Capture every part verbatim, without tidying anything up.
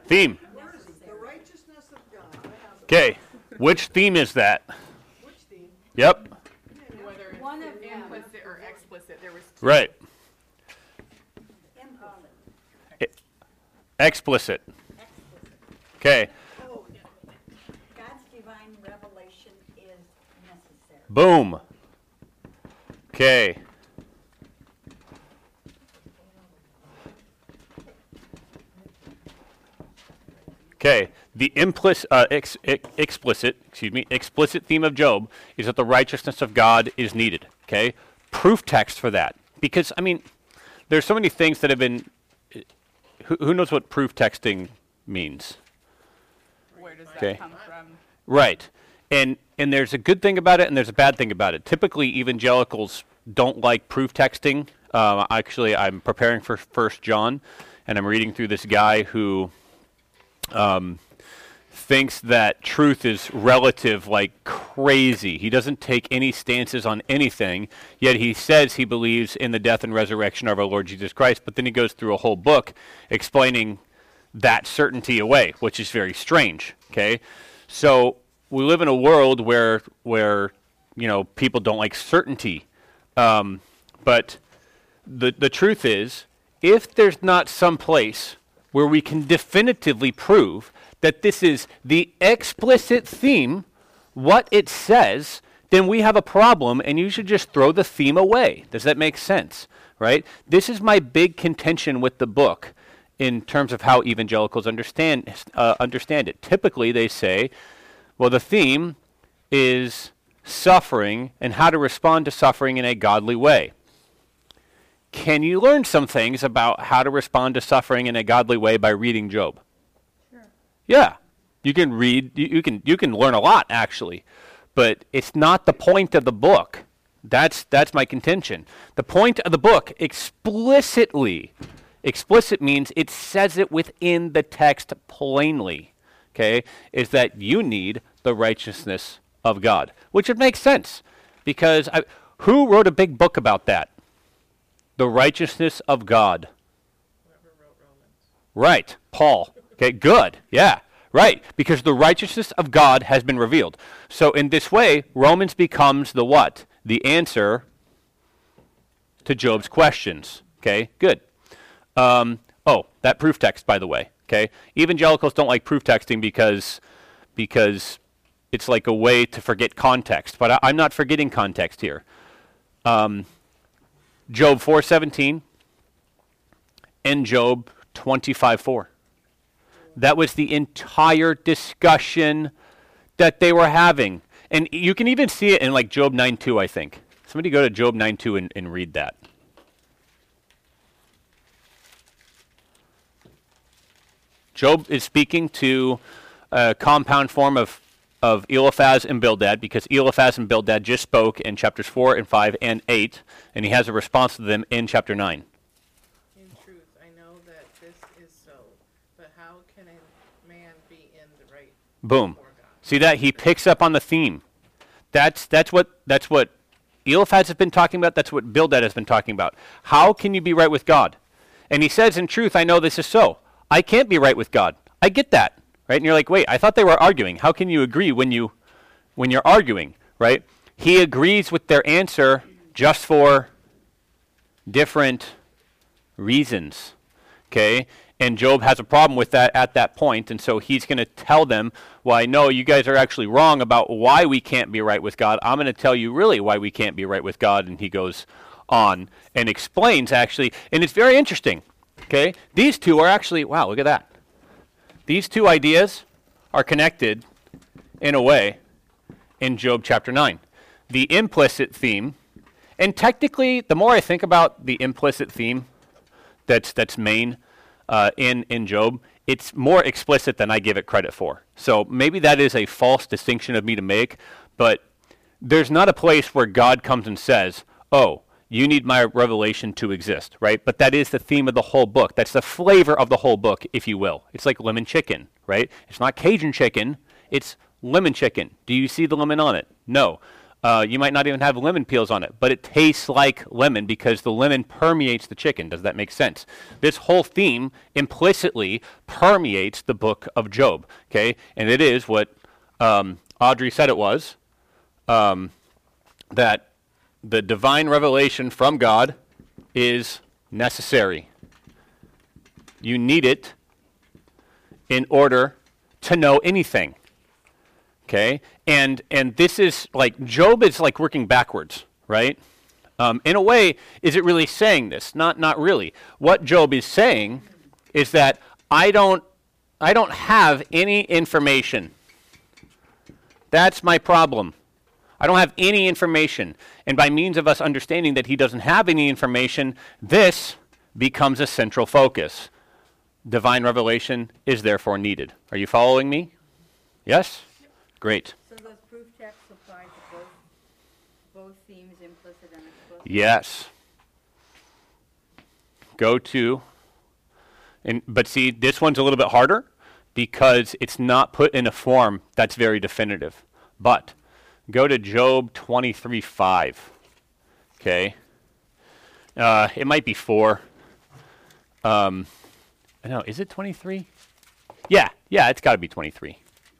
Theme. The righteousness of God. Okay. Which theme is that? Which theme? Yep. Whether it's One of them. implicit or explicit, there was two. Right. Implicit. Explicit. Explicit. Okay. Oh, God's divine revelation is necessary. Boom. Okay. Okay. The implicit, uh, ex, ex, explicit, excuse me, explicit theme of Job is that the righteousness of God is needed. Okay. Proof text for that, because I mean, there's so many things that have been. Who, who knows what proof texting means? Where does that Okay. come from? Right. And and there's a good thing about it and there's a bad thing about it. Typically, evangelicals don't like proof texting. Uh, actually, I'm preparing for First John, and I'm reading through this guy who um, thinks that truth is relative like crazy. He doesn't take any stances on anything, yet he says he believes in the death and resurrection of our Lord Jesus Christ, but then he goes through a whole book explaining that certainty away, which is very strange, okay? So we live in a world where, where you know, people don't like certainty. Um, but the, the truth is, if there's not some place where we can definitively prove that this is the explicit theme, what it says, then we have a problem, and you should just throw the theme away. Does that make sense, right? This is my big contention with the book in terms of how evangelicals understand uh, understand it. Typically, they say, well, the theme is suffering and how to respond to suffering in a godly way. Can you learn some things about how to respond to suffering in a godly way by reading Job? Sure. Yeah, you can read. You, you can you can learn a lot actually, but it's not the point of the book. That's that's my contention. The point of the book explicitly. Explicit means it says it within the text plainly, okay, is that you need the righteousness of God, which would make sense because I, who wrote a big book about that? The righteousness of God. Whoever wrote Romans. Right, Paul. Okay, good, yeah, right, because the righteousness of God has been revealed. So in this way, Romans becomes the what? The answer to Job's questions, okay, good. Um, oh, that proof text, by the way. Okay, evangelicals don't like proof texting because because it's like a way to forget context. But I, I'm not forgetting context here. Um, Job four seventeen and Job twenty-five four. That was the entire discussion that they were having, and you can even see it in like Job nine two. I think somebody go to Job nine two and, and read that. Job is speaking to a compound form of, of Eliphaz and Bildad, because Eliphaz and Bildad just spoke in chapters four and five and eight, and he has a response to them in chapter nine. In truth, I know that this is so, but how can a man be in the right Boom. before God? See that? He picks up on the theme. That's that's what that's what Eliphaz has been talking about. That's what Bildad has been talking about. How can you be right with God? And he says, in truth, I know this is so. I can't be right with God. I get that, right? And you're like, wait, I thought they were arguing. How can you agree when you when you're arguing, right? He agrees with their answer just for different reasons, okay? And Job has a problem with that at that point, and so he's going to tell them, well, I know you guys are actually wrong about why we can't be right with God. I'm going to tell you really why we can't be right with God, and he goes on and explains, actually, and it's very interesting. Okay, these two are actually, wow, look at that. These two ideas are connected in a way in Job chapter nine. The implicit theme, and technically, the more I think about the implicit theme that's that's main uh, in, in Job, it's more explicit than I give it credit for. So maybe that is a false distinction of me to make, but there's not a place where God comes and says, oh, you need my revelation to exist, right? But that is the theme of the whole book. That's the flavor of the whole book, if you will. It's like lemon chicken, right? It's not Cajun chicken. It's lemon chicken. Do you see the lemon on it? No. Uh, you might not even have lemon peels on it, but it tastes like lemon because the lemon permeates the chicken. Does that make sense? This whole theme implicitly permeates the book of Job, okay? And it is what um, Audrey said it was, um, that the divine revelation from God is necessary. You need it in order to know anything. Okay, and and this is like Job is like working backwards, right? Um, in a way, is it really saying this? Not not really. What Job is saying is that I don't I don't have any information. That's my problem. I don't have any information, and by means of us understanding that he doesn't have any information, this becomes a central focus. Divine revelation is therefore needed. Are you following me? Yes? Great. So those proof texts apply to both, both themes, implicit and explicit? Yes. Go to, and but see, this one's a little bit harder because it's not put in a form that's very definitive. But go to Job twenty-three five. Okay. Uh, it might be four. Um, no, is it twenty-three? Yeah, yeah, it's got to be twenty-three.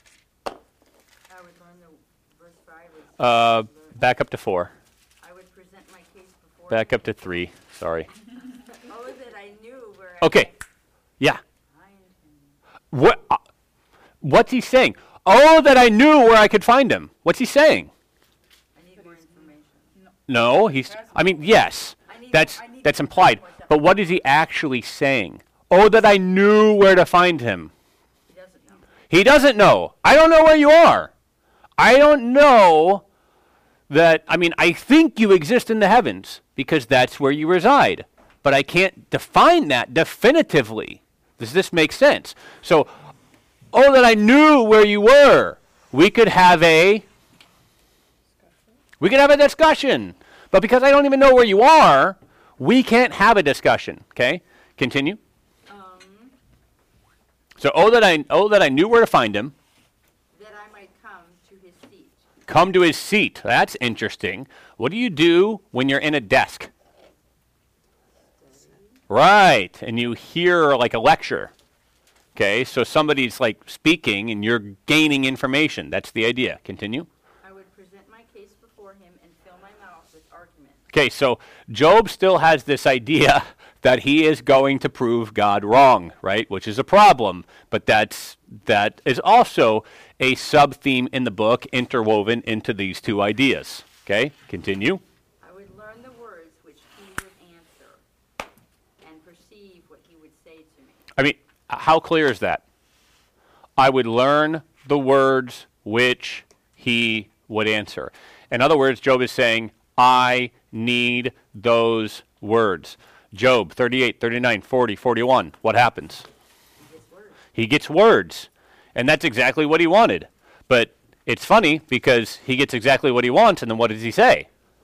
I would learn the verse five is. Uh, back up to four. I would present my case before. Back up to three. Sorry. Oh, that I knew where I Okay. Yeah. find him. What? Uh, what's he saying? Oh, that I knew where I could find him. What's he saying? I need more information. No, he's. I mean, yes, I need- that's I need that's to know implied. what's up. But what is he actually saying? Oh, that I knew where to find him. He doesn't know. He doesn't know. I don't know where you are. I don't know that. I mean, I think you exist in the heavens because that's where you reside. But I can't define that definitively. Does this make sense? So, oh, that I knew where you were. We could have a we could have a discussion. But because I don't even know where you are, we can't have a discussion. Okay? Continue. Um, So, oh that I oh that I knew where to find him. that I might come to his seat. Come to his seat. That's interesting. What do you do when you're in a desk? Right, and you hear like a lecture. Okay, so somebody's like speaking and you're gaining information. That's the idea. Continue. I would present my case before him and fill my mouth with argument. Okay, so Job still has this idea that he is going to prove God wrong, right? Which is a problem, but that's that is also a sub-theme in the book interwoven into these two ideas. Okay, continue. I would learn the words which he would answer and perceive what he would say to me. I mean, how clear is that? I would learn the words which he would answer. In other words, Job is saying, I need those words. Job thirty-eight, thirty-nine, forty, forty-one. What happens? He gets words. He gets words. And that's exactly what he wanted. But it's funny because he gets exactly what he wants, and then what does he say?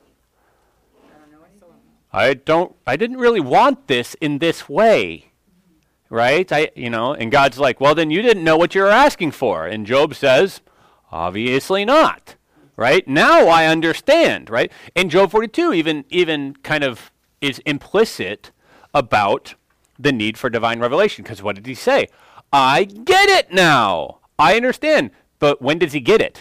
I don't know anything. I don't I didn't really want this in this way. Right? I you know, and God's like, "Well, then you didn't know what you were asking for." And Job says, "Obviously not." Right? Now I understand, right? And Job forty-two even even kind of is implicit about the need for divine revelation, because what did he say? I get it now. I understand. But when does he get it?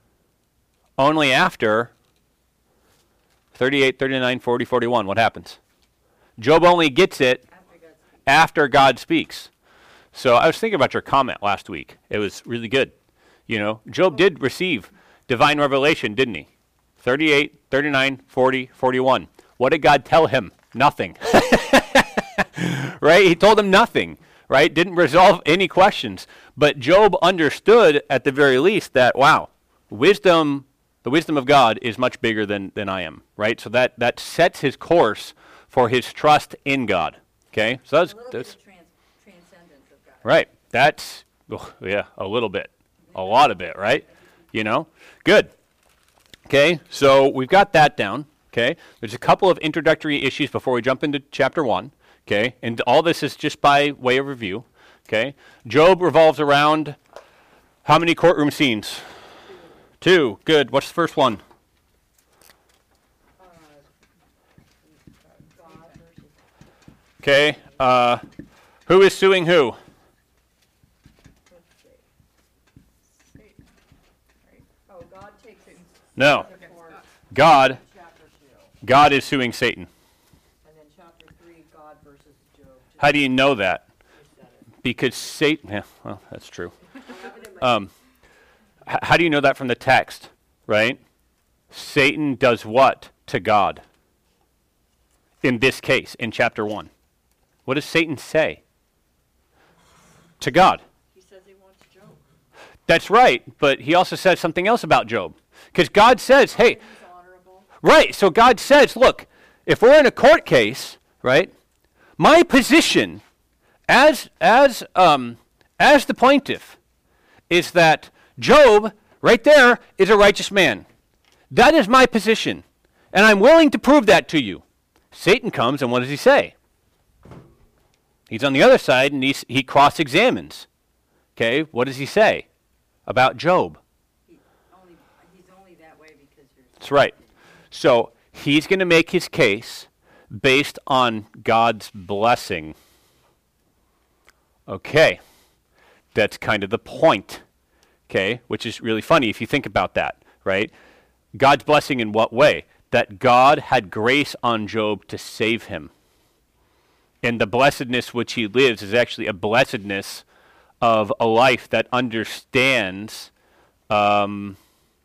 Only after thirty-eight, thirty-nine, forty, forty-one. What happens? Job only gets it After God speaks. after God speaks. So I was thinking about your comment last week. It was really good. You know, Job did receive divine revelation, didn't he? thirty-eight, thirty-nine, forty, forty-one. What did God tell him? Nothing. Right? He told him nothing. Right? Didn't resolve any questions. But Job understood at the very least that, wow, wisdom, the wisdom of God is much bigger than, than I am. Right? So that, that sets his course for his trust in God. Okay? So that's, A little that's bit of trans- transcendence of God. right. That's, oh, yeah, a little bit. A lot of it, right? You know? Good. Okay, so we've got that down. Okay, there's a couple of introductory issues before we jump into chapter one. Okay, and all this is just by way of review. Okay, Job revolves around how many courtroom scenes? Two. Good. What's the first one? Okay. Uh, who is suing who? Satan, right? Oh, God takes it. No. Against God. God. Chapter two, God is suing Satan. and then chapter three, God versus Job. Just How do you know that? said it. Because Satan. Yeah, well, that's true. I have it in my- Um, h- how do you know that from the text? Right? Satan does what to God? In this case, in chapter one. What does Satan say? To God. He says he wants Job. That's right, but he also says something else about Job. Because God says, hey, He's honorable. right, so God says, look, if we're in a court case, right, my position as, as, um, as the plaintiff is that Job, right there, is a righteous man. That is my position, and I'm willing to prove that to you. Satan comes, and what does he say? He's on the other side, and he's, he cross-examines. Okay, what does he say about Job? He only, he's only that way because you're. That's right. So he's going to make his case based on God's blessing. Okay, that's kind of the point. Okay, which is really funny if you think about that, right? God's blessing in what way? That God had grace on Job to save him. And the blessedness which he lives is actually a blessedness of a life that understands um,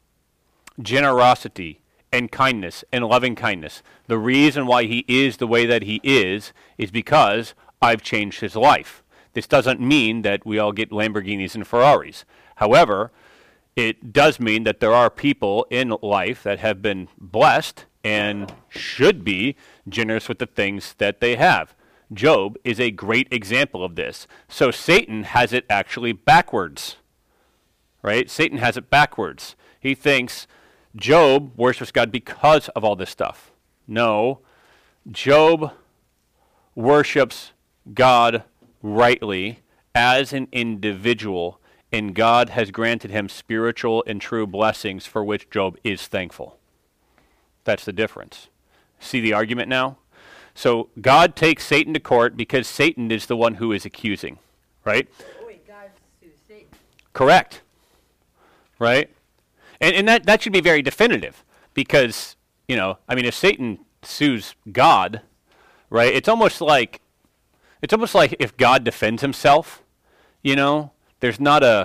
generosity and kindness and loving kindness. The reason why he is the way that he is is because I've changed his life. This doesn't mean that we all get Lamborghinis and Ferraris. However, it does mean that there are people in life that have been blessed and should be generous with the things that they have. Job is a great example of this. So Satan has it actually backwards, right? Satan has it backwards. He thinks Job worships God because of all this stuff. No, Job worships God rightly as an individual, and God has granted him spiritual and true blessings for which Job is thankful. That's the difference. See the argument now? So God takes Satan to court because Satan is the one who is accusing, right? Oh, wait, God sues Satan. Correct. Right? And, and that, that should be very definitive because, you know, I mean, if Satan sues God, right, it's almost like, it's almost like if God defends himself, you know, there's not a,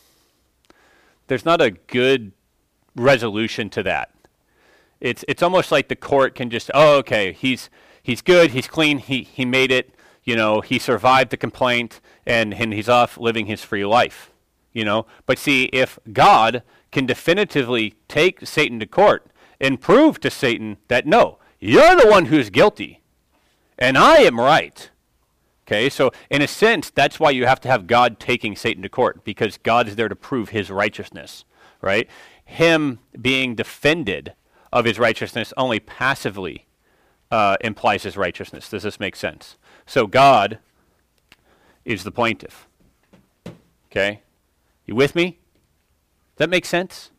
there's not a good resolution to that. It's, it's almost like the court can just, oh, okay, he's, he's good, he's clean, he, he made it, you know, he survived the complaint, and, and he's off living his free life, you know. But see, if God can definitively take Satan to court and prove to Satan that, no, you're the one who's guilty, and I am right, okay, so in a sense, that's why you have to have God taking Satan to court, because God is there to prove his righteousness, right? Him being defended of his righteousness only passively uh, implies his righteousness. Does this make sense? So God is the plaintiff. Okay? You with me? Does that make sense?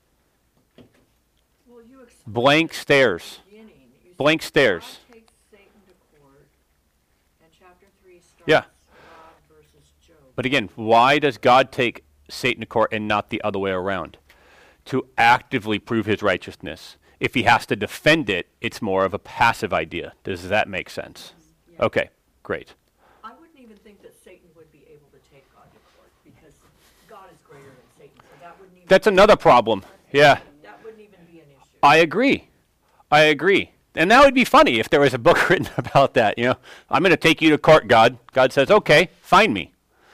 Well, you explained Blank stares. at the beginning. You said Blank stares. God takes Satan to court, and chapter three starts Yeah. God versus Job. But again, why does God take Satan to court and not the other way around? To actively prove his righteousness. If he has to defend it, it's more of a passive idea. Does that make sense? Yeah. Okay, great. I wouldn't even think that Satan would be able to take God to court because God is greater than Satan. So that wouldn't even That's another problem. Yeah, that wouldn't even be an issue. I agree. I agree. And that would be funny if there was a book written about that. You know, I'm going to take you to court, God. God says, okay, find me.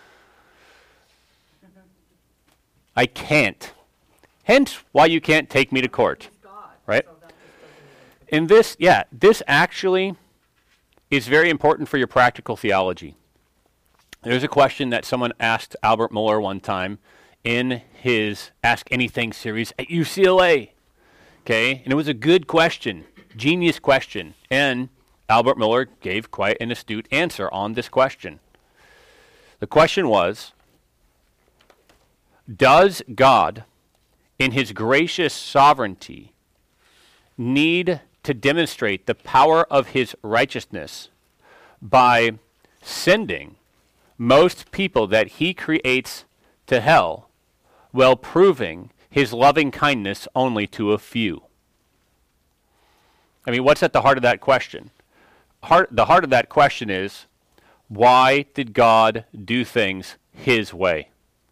I can't. Hence why you can't take me to court. He's God, Right. So that just doesn't even In this, yeah, this actually is very important for your practical theology. There's a question that someone asked Albert Mueller one time in his Ask Anything series at U C L A. Okay, and it was a good question, genius question, and Albert Mueller gave quite an astute answer on this question. The question was, does God, in his gracious sovereignty, need to demonstrate the power of his righteousness by sending most people that he creates to hell while proving his loving kindness only to a few? I mean, what's at the heart of that question? Heart, the heart of that question is, why did God do things his way?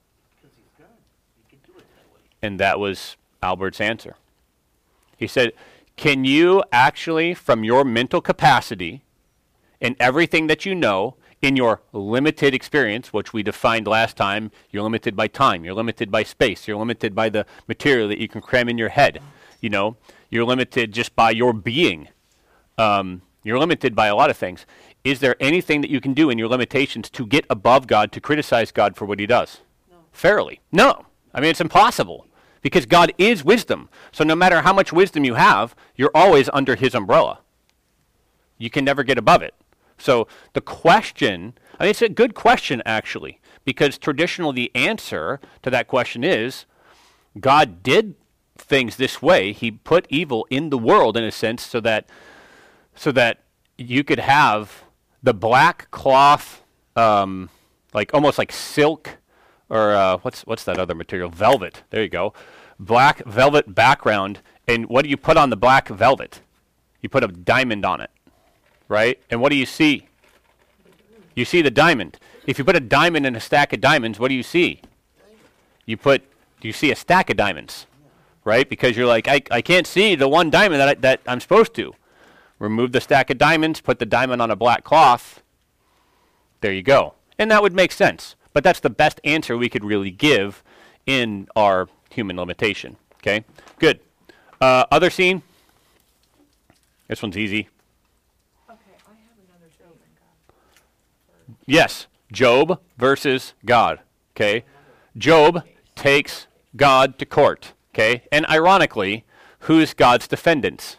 And that was Albert's answer. He said, can you actually, from your mental capacity and everything that you know, in your limited experience, which we defined last time, you're limited by time, you're limited by space, you're limited by the material that you can cram in your head, you know, you're limited just by your being. Um, you're limited by a lot of things. Is there anything that you can do in your limitations to get above God, to criticize God for what he does? No. Fairly? No. I mean, it's impossible. Because God is wisdom. So no matter how much wisdom you have, you're always under his umbrella. You can never get above it. So the question, I mean, it's a good question, actually, because traditionally the answer to that question is God did things this way. He put evil in the world, in a sense, so that so that you could have the black cloth, um, like almost like silk, or uh, what's what's that other material? Velvet. There you go. Black velvet background. And what do you put on the black velvet? You put a diamond on it, right? And what do you see? You see the diamond. If you put a diamond in a stack of diamonds, what do you see? You put, you see a stack of diamonds, right? Because you're like, I, I can't see the one diamond that, I, that I'm supposed to. Remove the stack of diamonds, put the diamond on a black cloth. There you go. And that would make sense. But that's the best answer we could really give in our human limitation. Okay, good. Uh, other scene? This one's easy. Okay, I have another thing. Yes, Job versus God. Okay, Job takes God to court. Okay, and ironically, who's God's defendants?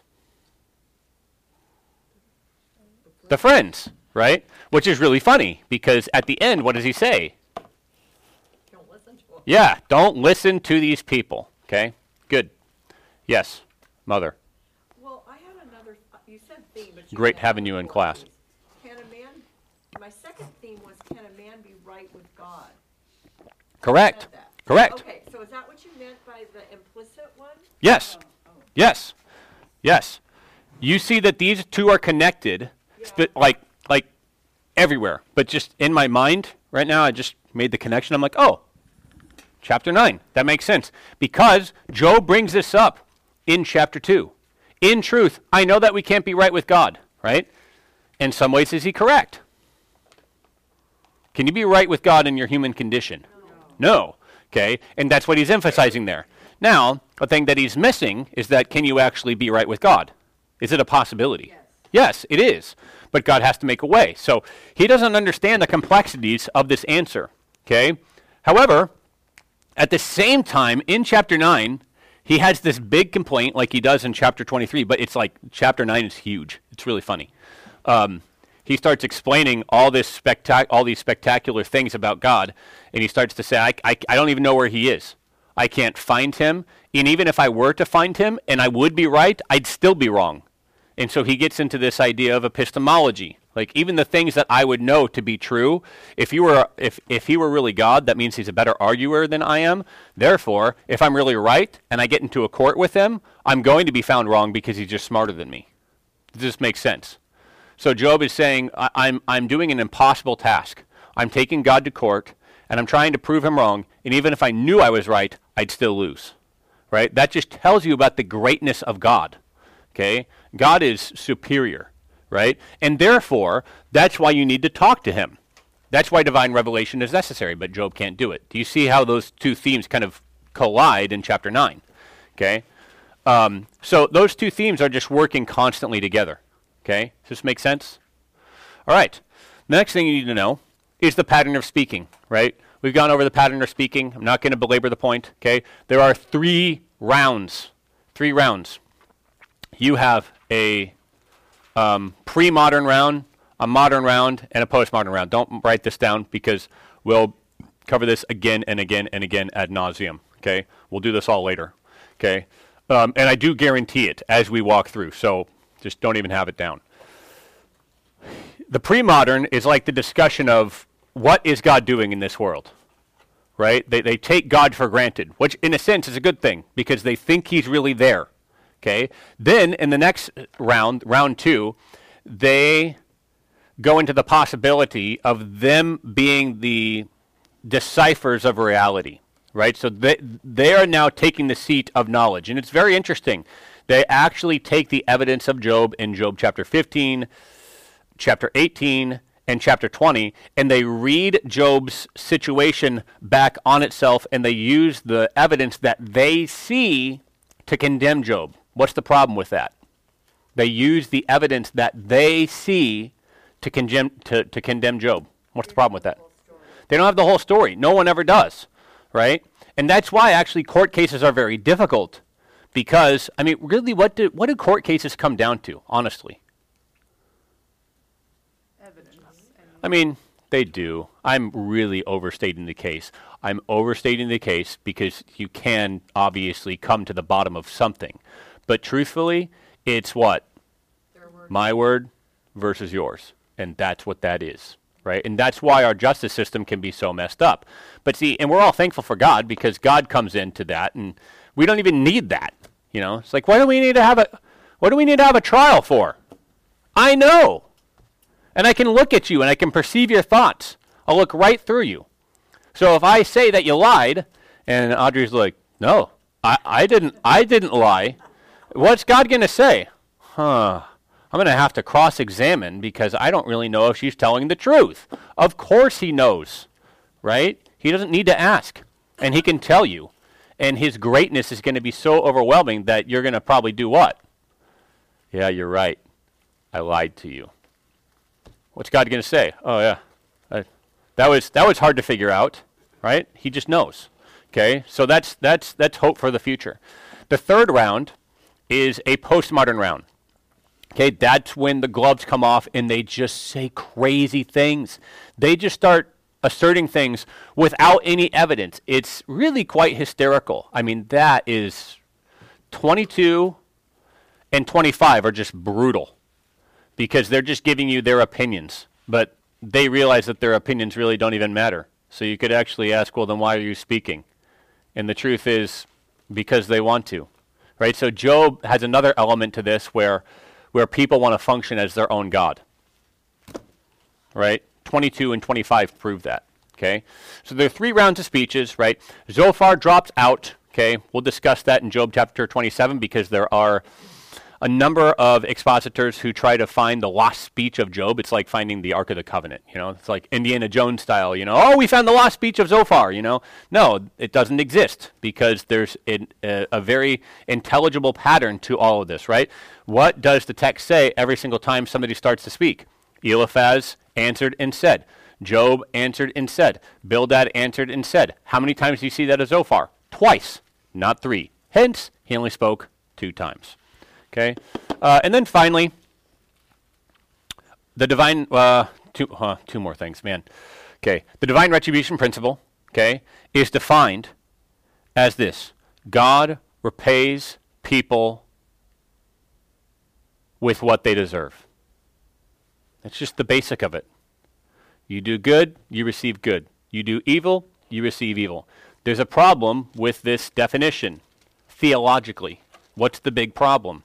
The friends, right? Which is really funny because at the end, what does he say? Don't listen to them. Yeah, don't listen to these people. Okay, good. Yes, Mother. Well, I had another, uh, you said theme, but you Great had having you four in class. themes. Can a man, my second theme was, can a man be right with God? Correct. Said that. Correct. Okay, so is that what you meant by the implicit one? Yes. Yes. Yes. You see that these two are connected, sp- like like everywhere. But just in my mind right now, I just made the connection. I'm like, oh, chapter nine. That makes sense. Because Job brings this up in chapter two. In truth, I know that we can't be right with God, right? In some ways, is he correct? Can you be right with God in your human condition? No. No. Okay, and that's what he's emphasizing there. Now, the thing that he's missing is that can you actually be right with God? Is it a possibility? Yes. Yes, it is. But God has to make a way. So he doesn't understand the complexities of this answer. Okay? However, at the same time, in chapter nine, he has this big complaint like he does in chapter twenty-three, but it's like chapter nine is huge. It's really funny. Um, he starts explaining all this spectac- all these spectacular things about God, and he starts to say, I, I, I don't even know where he is. I can't find him, and even if I were to find him, and I would be right, I'd still be wrong. And so he gets into this idea of epistemology. Like even the things that I would know to be true, if you were if if he were really God, that means he's a better arguer than I am. Therefore, if I'm really right and I get into a court with him, I'm going to be found wrong because he's just smarter than me. Does this make sense? So Job is saying, I, I'm I'm doing an impossible task. I'm taking God to court and I'm trying to prove him wrong, and even if I knew I was right, I'd still lose. Right? That just tells you about the greatness of God. Okay? God is superior, right? And therefore, that's why you need to talk to him. That's why divine revelation is necessary, but Job can't do it. Do you see how those two themes kind of collide in chapter nine? Okay? Um, so those two themes are just working constantly together. Okay? Does this make sense? All right. The next thing you need to know is the pattern of speaking, right? We've gone over the pattern of speaking. I'm not going to belabor the point, okay? There are three rounds. Three rounds. You have a um, pre-modern round, a modern round, and a post-modern round. Don't write this down because we'll cover this again and again and again ad nauseum, okay? We'll do this all later, okay? Um, and I do guarantee it as we walk through, so just don't even have it down. The pre-modern is like the discussion of what is God doing in this world, right? They, they take God for granted, which in a sense is a good thing because they think he's really there, okay? Then in the next round, round two, they go into the possibility of them being the deciphers of reality, right? So they, they are now taking the seat of knowledge. And it's very interesting. They actually take the evidence of Job in Job chapter fifteen, chapter eighteen, and chapter twenty, and they read Job's situation back on itself, and they use the evidence that they see to condemn Job. What's the problem with that? They use the evidence that they see to condemn, to, to condemn Job. What's the problem with that? They don't have the whole story. No one ever does, right? And that's why actually court cases are very difficult because, I mean, really, what do, what do court cases come down to, honestly? Evidence. And I mean, they do. I'm really overstating the case. I'm overstating the case because you can obviously come to the bottom of something. But truthfully, it's what? their word. My word versus yours. And that's what that is, right? And that's why our justice system can be so messed up. But see, and we're all thankful for God because God comes into that, and we don't even need that. You know, it's like, why do we need to have a, what do we need to have a trial for? I know. And I can look at you and I can perceive your thoughts. I'll look right through you. So if I say that you lied, and Audrey's like, no, I, I didn't, I didn't lie. What's God going to say? Huh. I'm going to have to cross-examine because I don't really know if she's telling the truth. Of course he knows, right? He doesn't need to ask, and he can tell you. And his greatness is going to be so overwhelming that you're going to probably do what? Yeah, you're right. I lied to you. What's God going to say? Oh, yeah. I, that was that was hard to figure out, right? He just knows. Okay? So that's that's that's hope for the future. The third round is a postmodern round. Okay, that's when the gloves come off and they just say crazy things. They just start asserting things without any evidence. It's really quite hysterical. I mean, that is twenty-two and twenty-five are just brutal because they're just giving you their opinions, but they realize that their opinions really don't even matter. So you could actually ask, well, then why are you speaking? And the truth is because they want to, right? So Job has another element to this where where people want to function as their own God, right? twenty-two and twenty-five prove that, okay? So there are three rounds of speeches, right? Zophar drops out, okay? We'll discuss that in Job chapter twenty-seven because there are a number of expositors who try to find the lost speech of Job. It's like finding the Ark of the Covenant, you know? It's like Indiana Jones style, you know? Oh, we found the lost speech of Zophar, you know? No, it doesn't exist because there's a, a, a very intelligible pattern to all of this, right? What does the text say every single time somebody starts to speak? Eliphaz answered and said. Job answered and said. Bildad answered and said. How many times do you see that of Zophar? Twice, not three. Hence, he only spoke two times. Okay? Uh, and then finally, the divine, uh, two, uh, two more things, man. Okay. The divine retribution principle, okay, is defined as this. God repays people with what they deserve. That's just the basic of it. You do good, you receive good. You do evil, you receive evil. There's a problem with this definition, theologically. What's the big problem?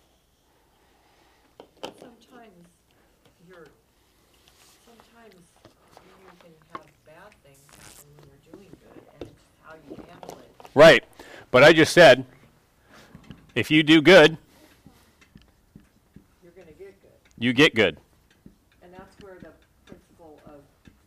Sometimes you're, sometimes you can have bad things happen when you're doing good, and it's how you handle it. Right. But I just said, if you do good, You're gonna get good. you get good. And that's where the principle of,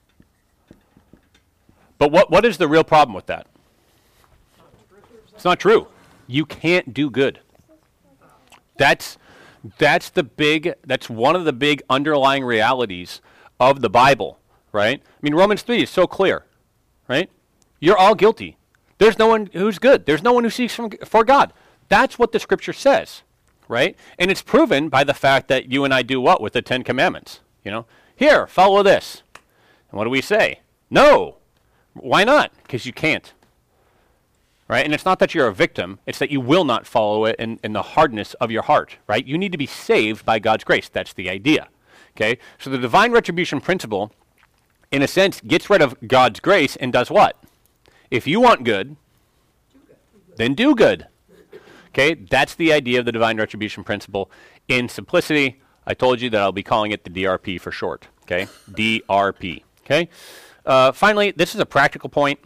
But what, what is the real problem with that? It's not true. You can't do good. That's that's the big that's one of the big underlying realities of the Bible, right? I mean, Romans three is so clear, right? You're all guilty. There's no one who's good. There's no one who seeks from, for God. That's what the scripture says, right? And it's proven by the fact that you and I do what with the Ten Commandments? You know, here, follow this. And what do we say? No. Why not? Because you can't. Right? And it's not that you're a victim, it's that you will not follow it in, in the hardness of your heart, right? You need to be saved by God's grace. That's the idea. Okay? So the divine retribution principle, in a sense, gets rid of God's grace and does what? If you want good, then do good. Okay? That's the idea of the divine retribution principle. In simplicity, I told you that I'll be calling it the D R P for short. Okay? D R P. Okay? Uh, finally, this is a practical point.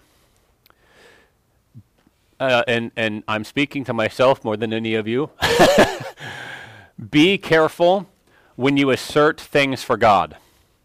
Uh, and, and I'm speaking to myself more than any of you. Be careful when you assert things for God.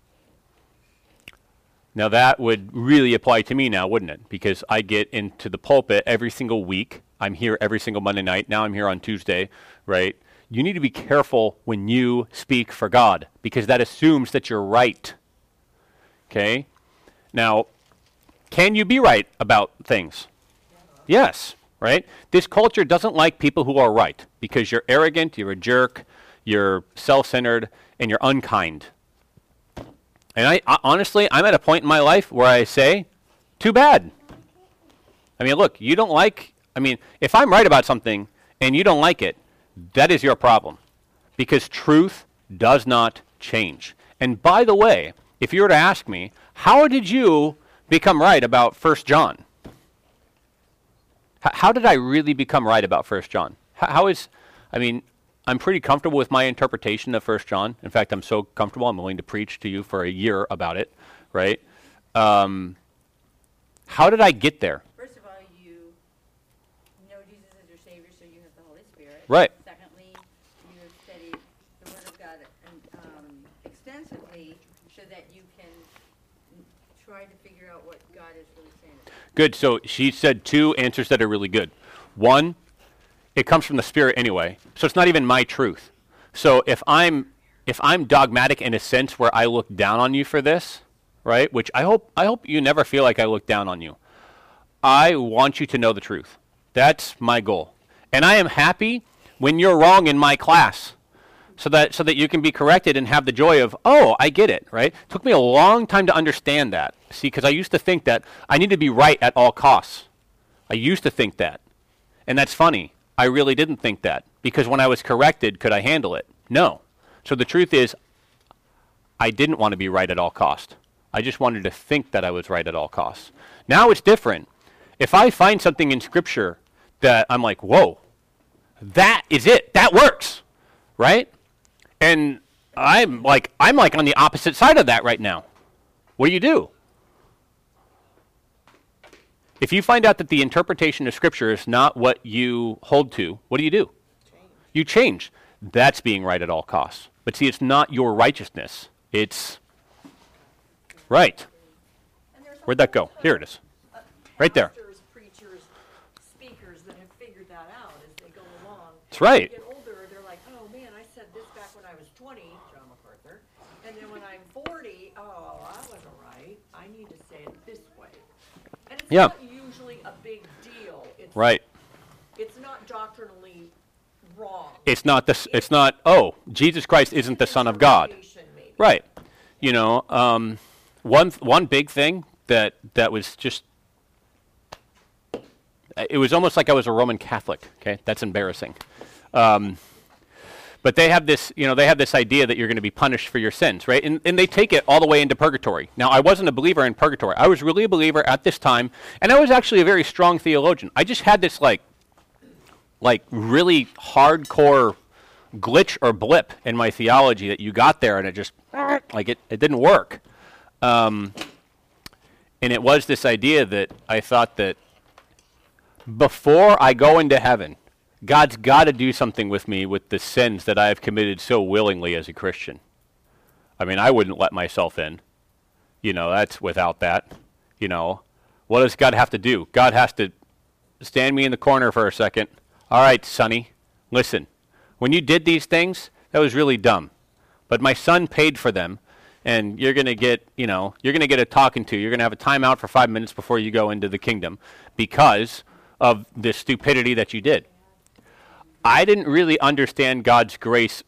Now that would really apply to me now, wouldn't it? Because I get into the pulpit every single week. I'm here every single Monday night. Now I'm here on Tuesday, right? You need to be careful when you speak for God, because that assumes that you're right. Okay? Now, can you be right about things? Yes, right? This culture doesn't like people who are right, because you're arrogant, you're a jerk, you're self-centered, and you're unkind. And I, I honestly, I'm at a point in my life where I say, too bad. I mean, look, you don't like, I mean, if I'm right about something and you don't like it, that is your problem, because truth does not change. And by the way, if you were to ask me, how did you become right about First John? H- how did I really become right about First John? H- how is, I mean, I'm pretty comfortable with my interpretation of First John. In fact, I'm so comfortable, I'm willing to preach to you for a year about it, right? Um, how did I get there? First of all, you know Jesus as your Savior, so you have the Holy Spirit. Right. Secondly, you have studied the Word of God um, extensively so that you can try to figure out what God is really saying. Good. So she said two answers that are really good. One, it comes from the Spirit anyway, so it's not even my truth. So if I'm if I'm dogmatic in a sense where I look down on you for this, right? Which I hope I hope you never feel like I look down on you. I want you to know the truth. That's my goal. And I am happy when you're wrong in my class, so that so that you can be corrected and have the joy of, oh, I get it, right? It took me a long time to understand that. See, because I used to think that I need to be right at all costs. I used to think that. And that's funny. I really didn't think that, because when I was corrected, could I handle it? No. So the truth is, I didn't want to be right at all costs. I just wanted to think that I was right at all costs. Now it's different. If I find something in Scripture that I'm like, whoa, that is it. That works, right? And I'm like, I'm like on the opposite side of that right now. What do you do? If you find out that the interpretation of Scripture is not what you hold to, what do you do? Change. You change. That's being right at all costs. But see, it's not your righteousness. It's right. Where'd that go? Here it is. Right there. Pastors, preachers, speakers that have figured that out as they go along. That's right. As they get older, they're like, oh man, I said this back when I was twenty, John MacArthur, and then when I'm forty, oh, I wasn't right. I need to say it this way. And it's Yeah. not usually a big deal. It's, Right. It's not doctrinally wrong. It's not this. It's not. Oh, Jesus Christ isn't the Son of God. Interpretation, maybe. Right. You know, um, one one big thing that that was just. It was almost like I was a Roman Catholic. Okay, that's embarrassing. Um, but they have this, you know, they have this idea that you're going to be punished for your sins, right? And, and they take it all the way into purgatory. Now, I wasn't a believer in purgatory. I was really a believer at this time, and I was actually a very strong theologian. I just had this, like, like really hardcore glitch or blip in my theology that you got there, and it just, like, it, it didn't work. Um, and it was this idea that I thought that before I go into heaven, God's got to do something with me with the sins that I have committed so willingly as a Christian. I mean, I wouldn't let myself in. You know, that's without that. You know, what does God have to do? God has to stand me in the corner for a second. All right, Sonny, listen. When you did these things, that was really dumb. But my son paid for them, and you're going to get, you know, you're going to get a talking to. You're going to have a timeout for five minutes before you go into the kingdom because of the stupidity that you did. I didn't really understand God's grace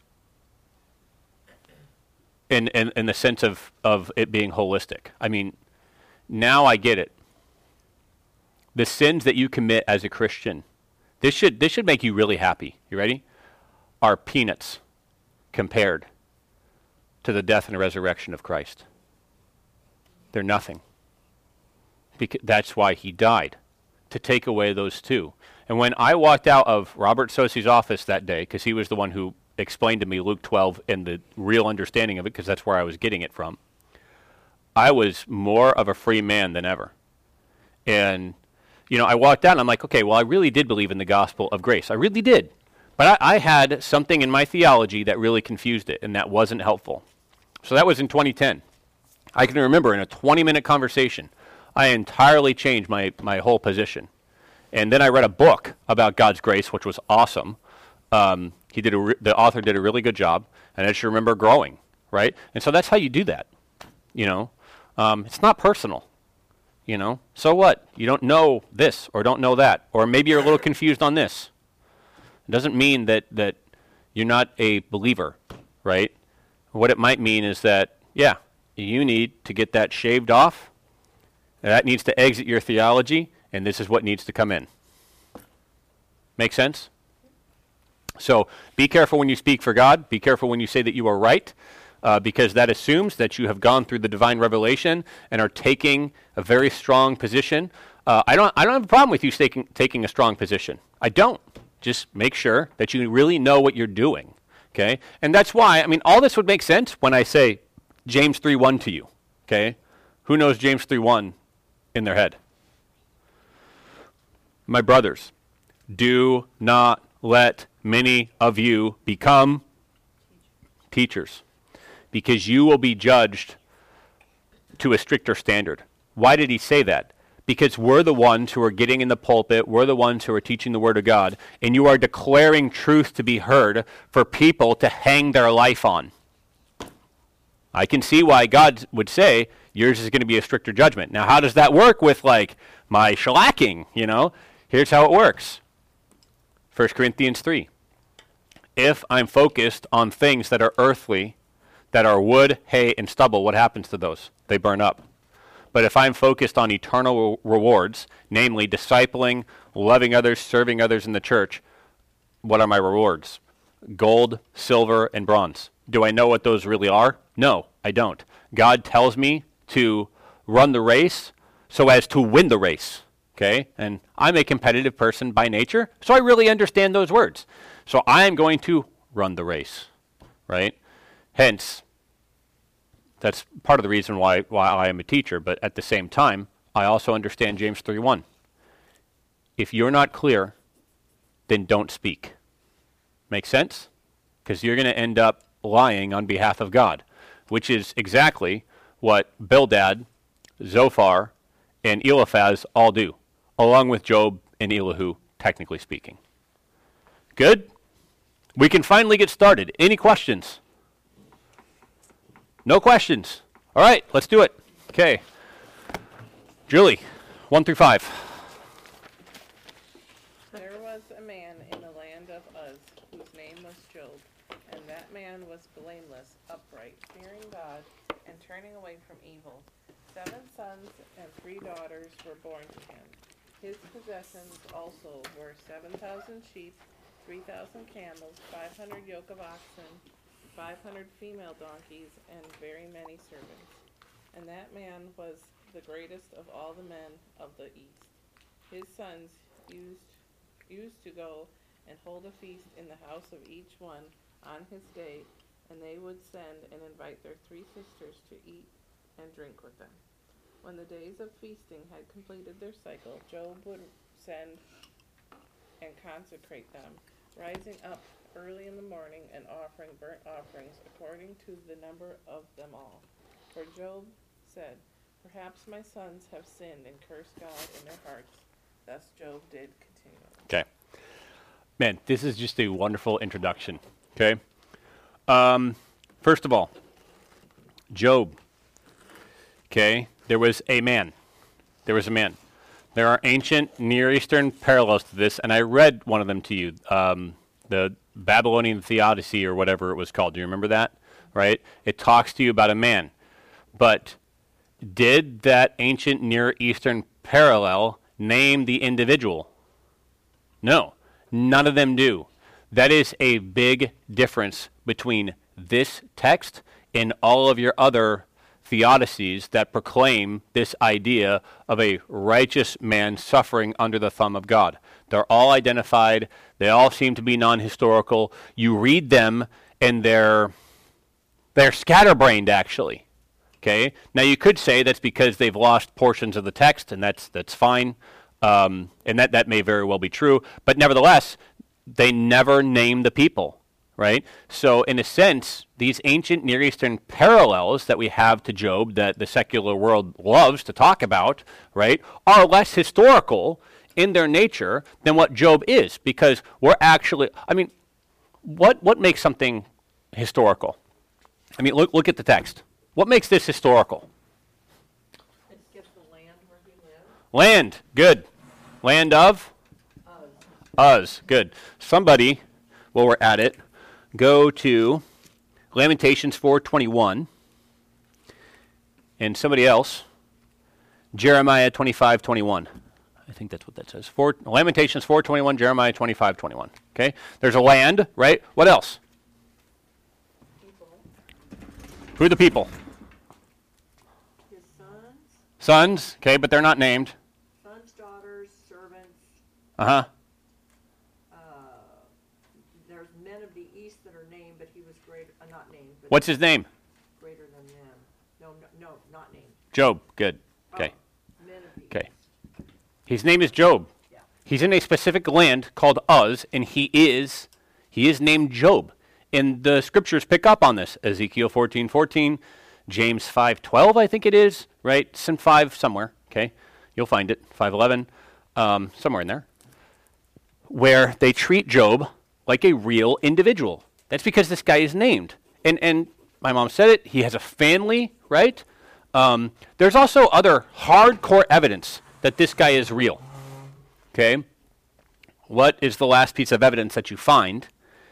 in, in, in the sense of, of it being holistic. I mean, now I get it. The sins that you commit as a Christian, this should this should make you really happy. You ready? Are peanuts compared to to the death and resurrection of Christ. They're nothing. Because that's why he died, to take away those two. And when I walked out of Robert Sosey's office that day, because he was the one who explained to me Luke twelve and the real understanding of it, because that's where I was getting it from, I was more of a free man than ever. And, you know, I walked out and I'm like, okay, well, I really did believe in the gospel of grace. I really did. But I, I had something in my theology that really confused it, and that wasn't helpful. So that was in twenty ten. I can remember in a twenty-minute conversation, I entirely changed my, my whole position. And then I read a book about God's grace, which was awesome. Um, he did a re- the author did a really good job, and I just remember growing, right? And so that's how you do that, you know. Um, it's not personal, you know. So what? You don't know this or don't know that, or maybe you're a little confused on this. It doesn't mean that, that you're not a believer, right? What it might mean is that, yeah, you need to get that shaved off. That needs to exit your theology, and this is what needs to come in. Make sense? So be careful when you speak for God. Be careful when you say that you are right, uh, because that assumes that you have gone through the divine revelation and are taking a very strong position. Uh, I don't I don't have a problem with you taking, taking a strong position. I don't. Just make sure that you really know what you're doing, okay? And that's why, I mean, all this would make sense when I say James three one to you, okay? Who knows James three one in their head? My brothers, do not let many of you become teachers, because you will be judged to a stricter standard. Why did he say that? Because we're the ones who are getting in the pulpit, we're the ones who are teaching the Word of God, and you are declaring truth to be heard for people to hang their life on. I can see why God would say, yours is going to be a stricter judgment. Now, how does that work with, like, my shellacking, you know? Here's how it works. First Corinthians three. If I'm focused on things that are earthly, that are wood, hay, and stubble, what happens to those? They burn up. But if I'm focused on eternal re- rewards, namely discipling, loving others, serving others in the church, what are my rewards? Gold, silver, and bronze. Do I know what those really are? No, I don't. God tells me to run the race so as to win the race. Okay? And I'm a competitive person by nature, so I really understand those words. So I am going to run the race, right? Hence, that's part of the reason why, why I am a teacher, but at the same time, I also understand James three one. If you're not clear, then don't speak. Make sense? Because you're going to end up lying on behalf of God, which is exactly what Bildad, Zophar, and Eliphaz all do, along with Job and Elihu, technically speaking. Good? We can finally get started. Any questions? No questions. All right, let's do it. Okay. Julie, one through five. There was a man in the land of Uz, whose name was Job, and that man was blameless, upright, fearing God, and turning away from evil. Seven sons and three daughters were born to him. His possessions also were seven thousand sheep, three thousand camels, five hundred yoke of oxen, five hundred female donkeys, and very many servants. And that man was the greatest of all the men of the east. His sons used used to go and hold a feast in the house of each one on his day, and they would send and invite their three sisters to eat and drink with them. When the days of feasting had completed their cycle, Job would send and consecrate them, rising up early in the morning and offering burnt offerings according to the number of them all. For Job said, perhaps my sons have sinned and cursed God in their hearts. Thus Job did continually. Okay. Man, this is just a wonderful introduction. Okay. Um, first of all, Job. Okay. There was a man. There was a man. There are ancient Near Eastern parallels to this, and I read one of them to you. Um, the Babylonian Theodicy or whatever it was called. Do you remember that? Right? It talks to you about a man. But did that ancient Near Eastern parallel name the individual? No. None of them do. That is a big difference between this text in all of your other theodicies that proclaim this idea of a righteous man suffering under the thumb of God. They're all identified. They all seem to be non-historical. You read them, and they're they're scatterbrained, actually. Okay. Now you could say that's because they've lost portions of the text, and that's that's fine, um, and that that may very well be true. But nevertheless, they never name the people. Right? So in a sense, these ancient Near Eastern parallels that we have to Job that the secular world loves to talk about, right, are less historical in their nature than what Job is, because we're actually, I mean, what what makes something historical? I mean, look look at the text. What makes this historical? It gives the land where he lived. Land, good. Land of? Uz. Uz, good. Somebody, while we're at it, go to Lamentations four twenty-one, and somebody else, Jeremiah twenty-five twenty-one. I think that's what that says. Four, Lamentations four twenty-one, Jeremiah twenty-five twenty-one. Okay? There's a land, right? What else? People. Who are the people? His sons, Sons, okay, but they're not named. sons, daughters, servants. Uh-huh. Uh, there's men of the east that are named, but he was greater, uh, not named, but What's his name? greater than them. No, no, no, not named. Job, good. Okay. Oh, men of the Okay. east. His name is Job. Yeah. He's in a specific land called Uz, and he is he is named Job. And the scriptures pick up on this. Ezekiel fourteen fourteen, James five twelve, I think it is, right? It's in five somewhere, okay? You'll find it, five eleven, um, somewhere in there, where they treat Job like a real individual. That's because this guy is named. And and my mom said it, he has a family, right? Um, there's also other hardcore evidence that this guy is real. Okay? What is the last piece of evidence that you find?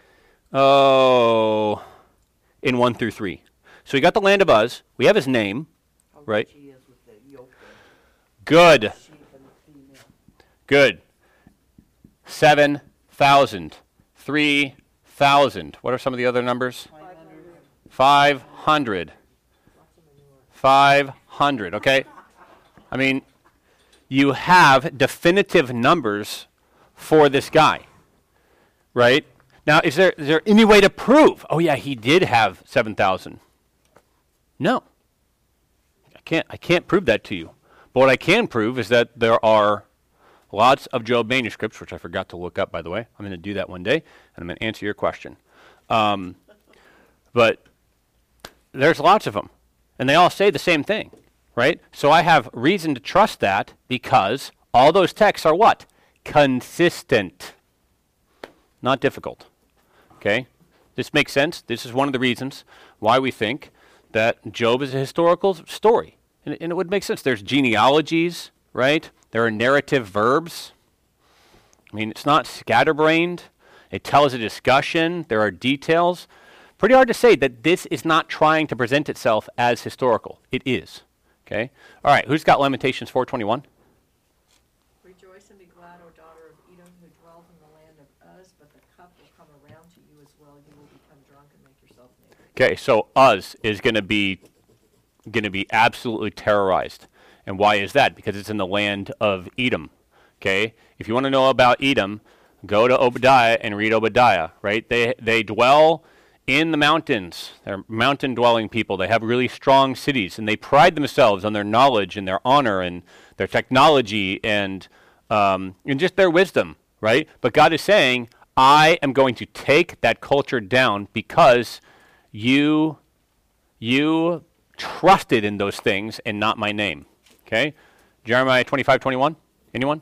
Oh, in one through three. So we got the land of Uz. We have his name, How right? rich he is with the yoke Good. of sheep and the female. Good. Seven thousand. Three thousand. What are some of the other numbers? Five hundred. Five hundred. Lots of manure. Five hundred, okay? I mean, you have definitive numbers for this guy, right? Now, is there is there any way to prove, oh yeah, he did have seven thousand? No. I can't I can't prove that to you. But what I can prove is that there are lots of Job manuscripts, which I forgot to look up, by the way. I'm going to do that one day, and I'm going to answer your question. Um, but there's lots of them, and they all say the same thing, right? So I have reason to trust that because all those texts are what? Consistent. Not difficult. Okay? This makes sense. This is one of the reasons why we think that Job is a historical story. And, and it would make sense. There's genealogies, right? There are narrative verbs. I mean, it's not scatterbrained. It tells a discussion. There are details. Pretty hard to say that this is not trying to present itself as historical. It is. Okay? All right, who's got Lamentations four twenty-one? Rejoice and be glad, O daughter of Edom, who dwells in the land of Uz, but the cup will come around to you as well. You will become drunk and make yourself naked. Okay, so Uz is going to be going to be absolutely terrorized. And why is that? Because it's in the land of Edom. Okay? If you want to know about Edom, go to Obadiah and read Obadiah, right? They they dwell in the mountains. They're mountain-dwelling people. They have really strong cities, and they pride themselves on their knowledge and their honor and their technology and um, and just their wisdom, right? But God is saying, I am going to take that culture down because you you trusted in those things and not my name. Okay? Jeremiah twenty-five twenty-one. Anyone?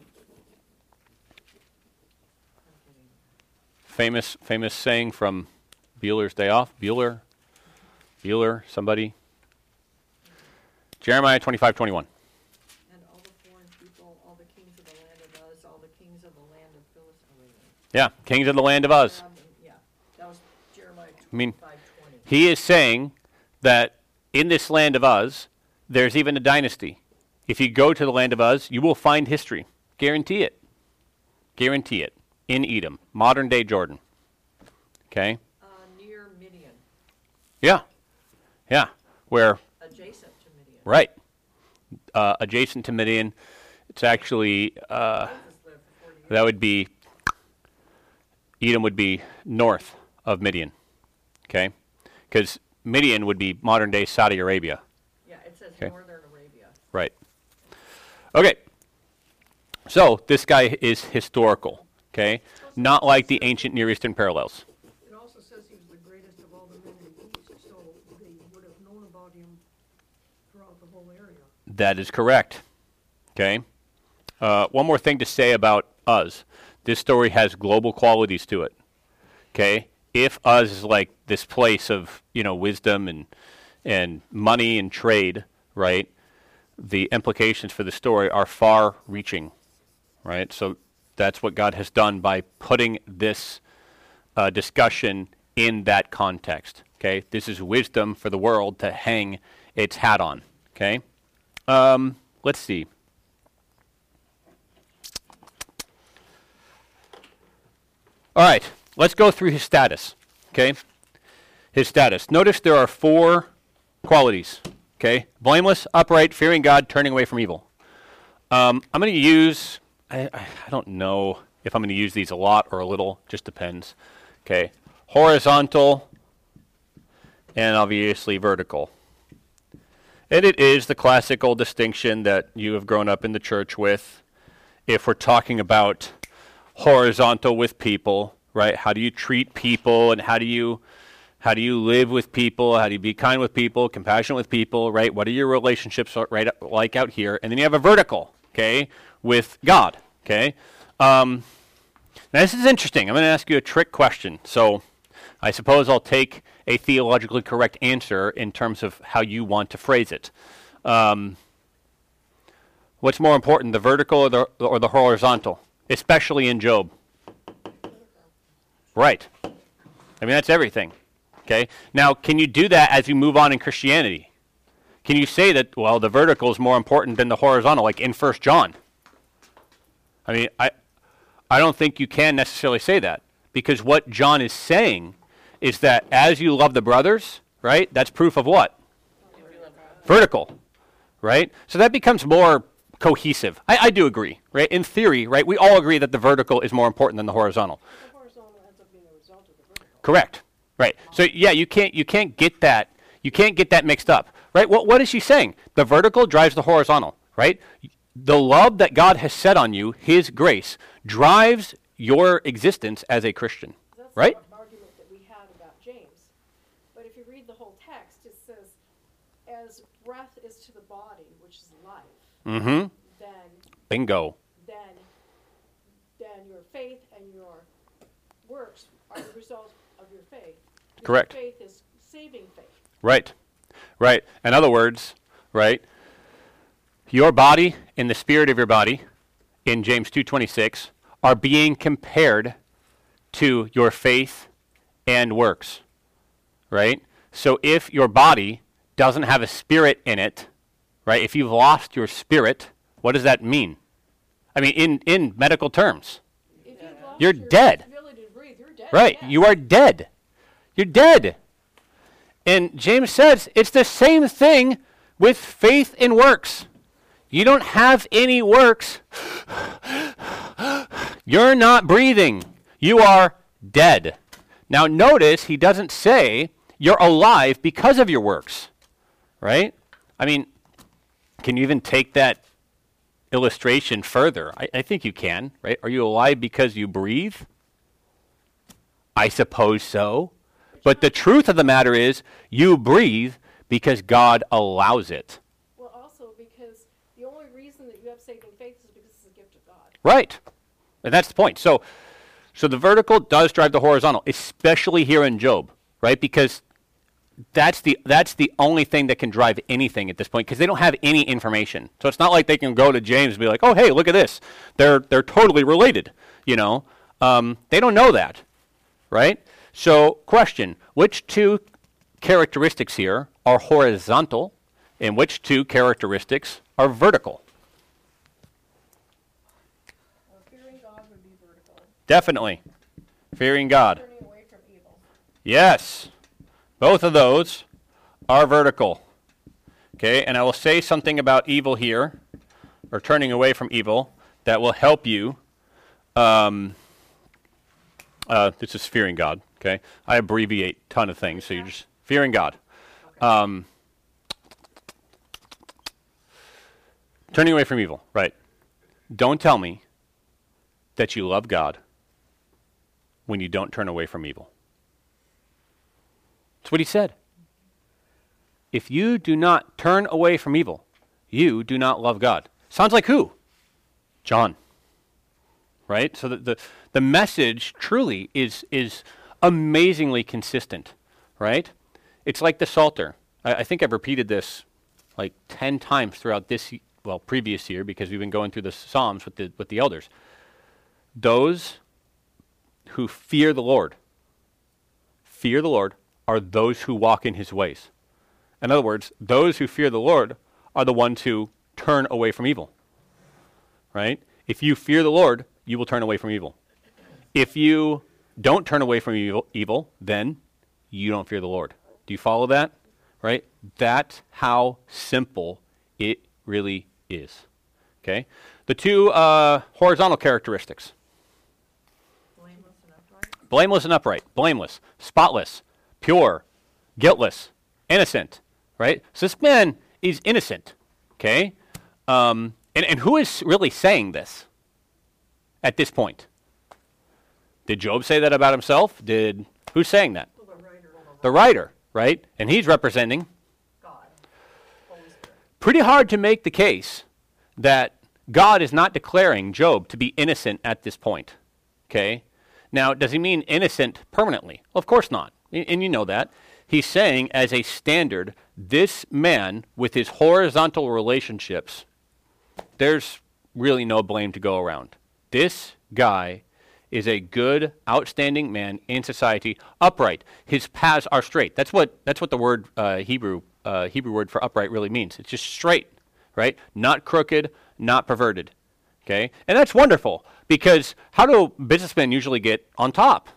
Famous famous saying from Bueller's Day Off. Bueller? Bueller? Somebody? Jeremiah twenty-five twenty-one. And all the foreign people, all the kings of the land of Uz, all the kings of the land of Philistine. Oh, wait a minute. Yeah, kings of the land of Uz. Um, Yeah, that was Jeremiah I mean, twenty-five twenty. He is saying that in this land of Uz, there's even a dynasty. If you go to the land of Uz, you will find history. Guarantee it. Guarantee it. In Edom, modern day Jordan. Okay? Uh, near Midian. Yeah. Yeah, where, adjacent to Midian. right, uh, adjacent to Midian. It's actually, uh, Moses lived for forty years. that would be, Edom would be north of Midian, okay? Because Midian would be modern-day Saudi Arabia, Yeah, it says Okay. northern Arabia. right? Okay, so this guy is historical, okay? Not like the ancient Near Eastern parallels. It also says he was the greatest of all the men in peace, so they would have known about him throughout the whole area. That is correct, okay? Uh, one more thing to say about Uz. This story has global qualities to it, okay? If Uz is like this place of, you know, wisdom and and money and trade, right? The implications for the story are far-reaching, right? So that's what God has done by putting this uh, discussion in that context, okay? This is wisdom for the world to hang its hat on, okay? Um, let's see. All right, let's go through his status, okay? His status. Notice there are four qualities, okay? Blameless, upright, fearing God, turning away from evil. Um, I'm going to use, I, I I don't know if I'm going to use these a lot or a little, just depends, okay? Horizontal and obviously vertical. And it is the classical distinction that you have grown up in the church with. If we're talking about horizontal with people, right? How do you treat people, and how do you how do you live with people? How do you be kind with people, compassionate with people, right? What are your relationships right like out here? And then you have a vertical, okay, with God, okay? Um, now this is interesting. I'm going to ask you a trick question. So I suppose I'll take a theologically correct answer in terms of how you want to phrase it. Um, what's more important, the vertical or the, or the horizontal? Especially in Job. Right. I mean, that's everything. Okay? Now, can you do that as you move on in Christianity? Can you say that, well, the vertical is more important than the horizontal, like in First John? I mean, I, I don't think you can necessarily say that, because what John is saying is that as you love the brothers, right, that's proof of what? Vertical, right? So that becomes more cohesive. I, I do agree, right? In theory, right, we all agree that the vertical is more important than the horizontal. The horizontal ends up being a result of the vertical. Correct. Right. So yeah, you can't you can't get that you can't get that mixed up. Right? What what is she saying? The vertical drives the horizontal, right? The love that God has set on you, his grace, drives your existence as a Christian. That's Right? the argument that we had about James. But if you read the whole text, it says, as breath is to the body, which is life, Mm-hmm. then Bingo. then then your faith and your works are the result of your faith. Because Correct. Faith is saving faith. Right. Right. In other words, right, your body and the spirit of your body in James two twenty-six are being compared to your faith and works. Right? So if your body doesn't have a spirit in it, right, if you've lost your spirit, what does that mean? I mean, in, in medical terms, If you've lost You're your dead. ability to breathe, you're dead. right, yes. you are dead. You're dead. And James says it's the same thing with faith and works. You don't have any works. You're not breathing. You are dead. Now notice he doesn't say you're alive because of your works. Right? I mean, can you even take that illustration further? I, I think you can, right? Are you alive because you breathe? I suppose so. But the truth of the matter is, you breathe because God allows it. Well, also because the only reason that you have saving faith is because it's a gift of God. Right. And that's the point. So, so the vertical does drive the horizontal, especially here in Job, right? Because that's the that's the only thing that can drive anything at this point, because they don't have any information. So it's not like they can go to James and be like, "Oh, hey, look at this. They're they're totally related." You know, um, they don't know that, right? So, question: which two characteristics here are horizontal, and which two characteristics are vertical? Well, fearing God would be vertical. Definitely, fearing God. Turning away from evil. Yes, both of those are vertical. Okay, and I will say something about evil here, or turning away from evil, that will help you. Um, uh, this is fearing God. Okay, I abbreviate a ton of things, so you're just fearing God. Um, turning away from evil, right? Don't tell me that you love God when you don't turn away from evil. That's what he said. If you do not turn away from evil, you do not love God. Sounds like who? John. Right? So the, the, the message truly is, is amazingly consistent. Right? It's like the Psalter. I, I think I've repeated this like ten times throughout this, well, previous year, because we've been going through the Psalms with the, with the elders. Those who fear the Lord, fear the Lord, are those who walk in his ways. In other words, those who fear the Lord are the ones who turn away from evil. Right? If you fear the Lord, you will turn away from evil. If you don't turn away from evil, evil, then you don't fear the Lord. Do you follow that? Right? That's how simple it really is. Okay? The two uh, horizontal characteristics. Blameless and upright. Blameless and upright. Blameless. Spotless. Pure. Guiltless. Innocent. Right? So this man is innocent. Okay? Um, and, and who is really saying this at this point? Did Job say that about himself? Did who's saying that? Well, the writer, The writer, right? And he's representing. God, Holy Spirit. Pretty hard to make the case that God is not declaring Job to be innocent at this point. Okay? Now, does he mean innocent permanently? Well, of course not. And, and you know that. He's saying as a standard, this man with his horizontal relationships, there's really no blame to go around. This guy is a good, outstanding man in society, upright. His paths are straight. That's what that's what the word uh, Hebrew uh, Hebrew word for upright really means. It's just straight, right? Not crooked, not perverted. Okay, and that's wonderful because how do businessmen usually get on top?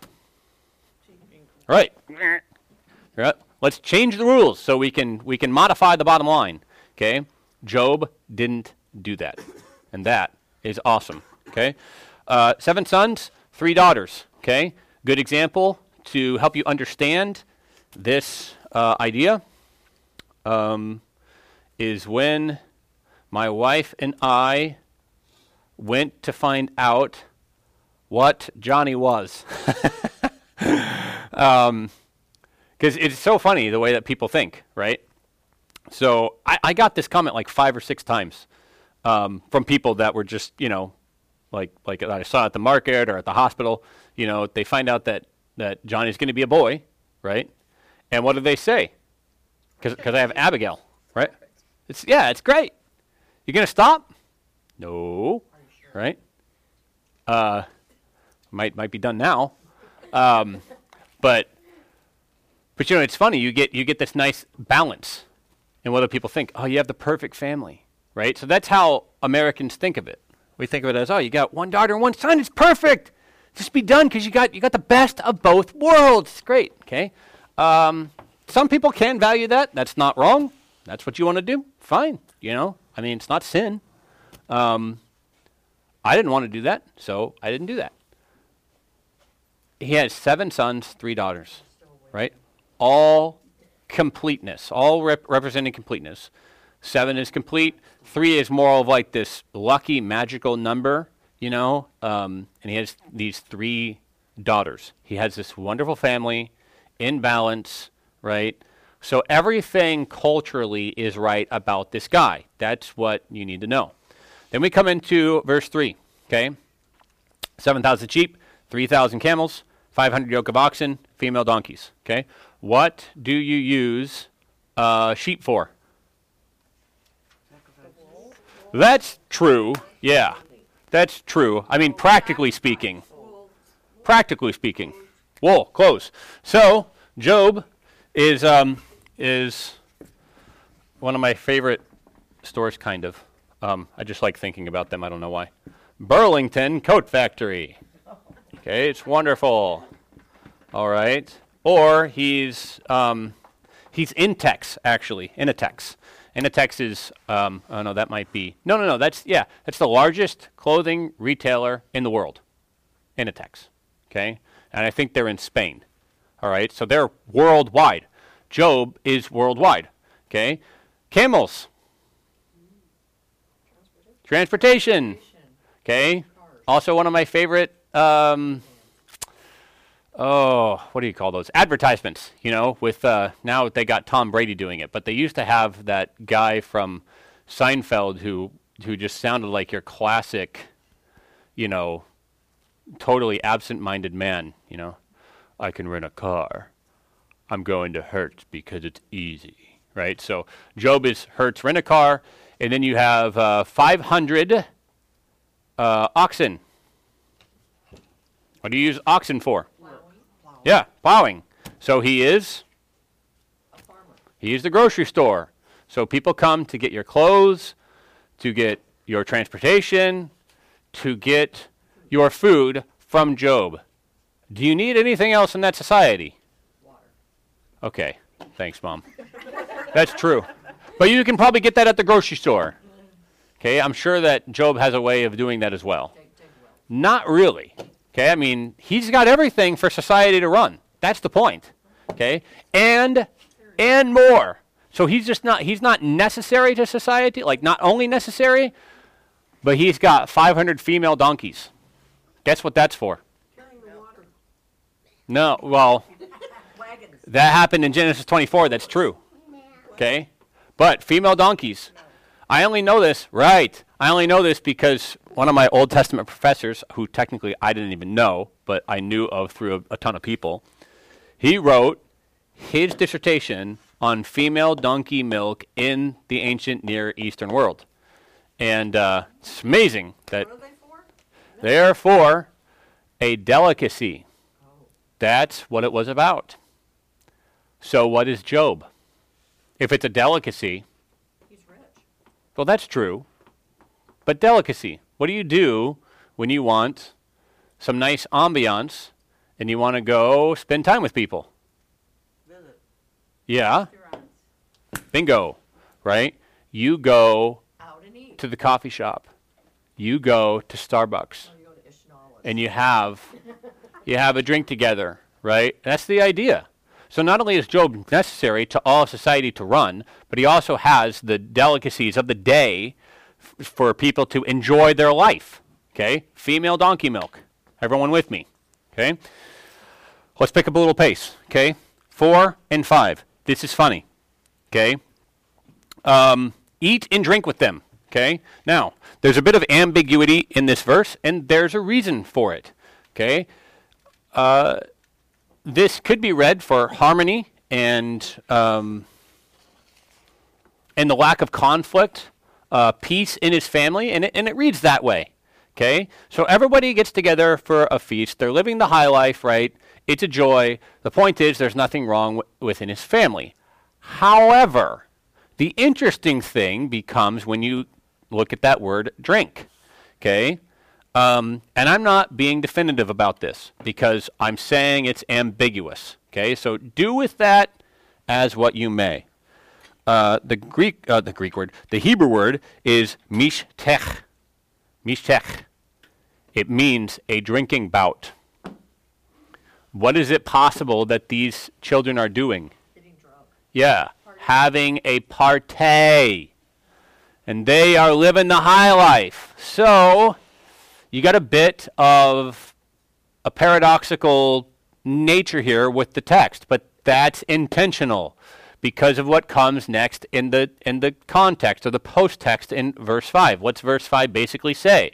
Right. Right. Let's change the rules so we can we can modify the bottom line. Okay, Job didn't do that, and that is awesome. Okay, uh, seven sons, three daughters. Okay, good example to help you understand this uh, idea um, is when my wife and I went to find out what Johnny was. um, because it's so funny the way that people think, right? So I, I got this comment like five or six times um, from people that were just, you know, like like I saw at the market or at the hospital. You know, they find out that, that Johnny's going to be a boy, right? And what do they say? Because I have Abigail, right? It's yeah, it's great. You going to stop? No, right? Uh, might might be done now, um, but. But you know, it's funny. You get you get this nice balance in what other people think. Oh, you have the perfect family, right? So that's how Americans think of it. We think of it as, oh, you got one daughter and one son. It's perfect. Just be done because you got you got the best of both worlds. It's great. Okay. Um, some people can value that. That's not wrong. That's what you want to do. Fine. You know, I mean, it's not sin. Um, I didn't want to do that, so I didn't do that. He has seven sons, three daughters, right? All completeness, all rep- representing completeness. Seven is complete. Three is more of like this lucky, magical number, you know. Um, and he has these three daughters. He has this wonderful family in balance, right? So everything culturally is right about this guy. That's what you need to know. Then we come into verse three, okay? seven thousand sheep, three thousand camels, five hundred yoke of oxen, female donkeys, okay? What do you use uh, sheep for? That's true. Yeah, that's true. I mean, practically speaking. Practically speaking. Wool, clothes. So, Job is um, is one of my favorite stores, kind of. Um, I just like thinking about them. I don't know why. Burlington Coat Factory. Okay, it's wonderful. All right. Or he's um, He's Intex, actually. Initex. Initex is, um, oh no, that might be, no, no, no, that's, yeah, that's the largest clothing retailer in the world. Initex, okay? And I think they're in Spain, all right? So they're worldwide. Job is worldwide, okay? Camels. Transportation, okay? Also one of my favorite, um, oh, what do you call those? Advertisements, you know, with, uh, now they got Tom Brady doing it, but they used to have that guy from Seinfeld who, who just sounded like your classic, you know, totally absent-minded man, you know. I can rent a car. I'm going to Hertz because it's easy, right? So Job is Hertz, rent a car, and then you have uh, five hundred uh, oxen. What do you use oxen for? Yeah, plowing. So he is A farmer. he is the grocery store. So people come to get your clothes, to get your transportation, to get your food from Job. Do you need anything else in that society? Water. Okay, thanks, Mom. That's true. But you can probably get that at the grocery store. Okay, I'm sure that Job has a way of doing that as well. Take, take well. Not really. Okay, I mean, he's got everything for society to run. That's the point. Okay, and and more. So he's just not he's not necessary to society, like not only necessary, but he's got five hundred female donkeys. Guess what that's for? Carrying the water. No, well, Wagons. that happened in Genesis twenty-four. That's true. Okay, but female donkeys. I only know this, right? I only know this because one of my Old Testament professors, who technically I didn't even know, but I knew of through a, a ton of people, he wrote his dissertation on female donkey milk in the ancient Near Eastern world. And uh, it's amazing that What are they for? they're for a delicacy. That's what it was about. So what is Job? If it's a delicacy, He's rich. well, that's true. But delicacy, what do you do when you want some nice ambiance and you want to go spend time with people? Visit. Yeah, Restaurants. bingo, right? You go Out and eat. to the coffee shop. You go to Starbucks. Or you go to Ishnawa. And you have you have a drink together, right? That's the idea. So not only is Job necessary to all society to run, but he also has the delicacies of the day f- for people to enjoy their life. Okay? Female donkey milk. Everyone with me? Okay? Let's pick up a little pace. Okay? Four and five. This is funny. Okay? Um, eat and drink with them. Okay? Now, there's a bit of ambiguity in this verse, and there's a reason for it. Okay? Uh, this could be read for harmony and um, and the lack of conflict, uh, peace in his family, and it, and it reads that way. Okay? So everybody gets together for a feast. They're living the high life, right? It's a joy. The point is there's nothing wrong w- within his family. However, the interesting thing becomes when you look at that word drink. Okay? Um, and I'm not being definitive about this because I'm saying it's ambiguous. Okay? So do with that as what you may. Uh, the Greek, uh, the Greek word, the Hebrew word is mishtech. Mishtech. It means a drinking bout. What is it possible that these children are doing? Getting drunk. Yeah, having a party. And they are living the high life. So, you got a bit of a paradoxical nature here with the text, but that's intentional because of what comes next in the in the context or the post-text in verse five. What's verse five basically say?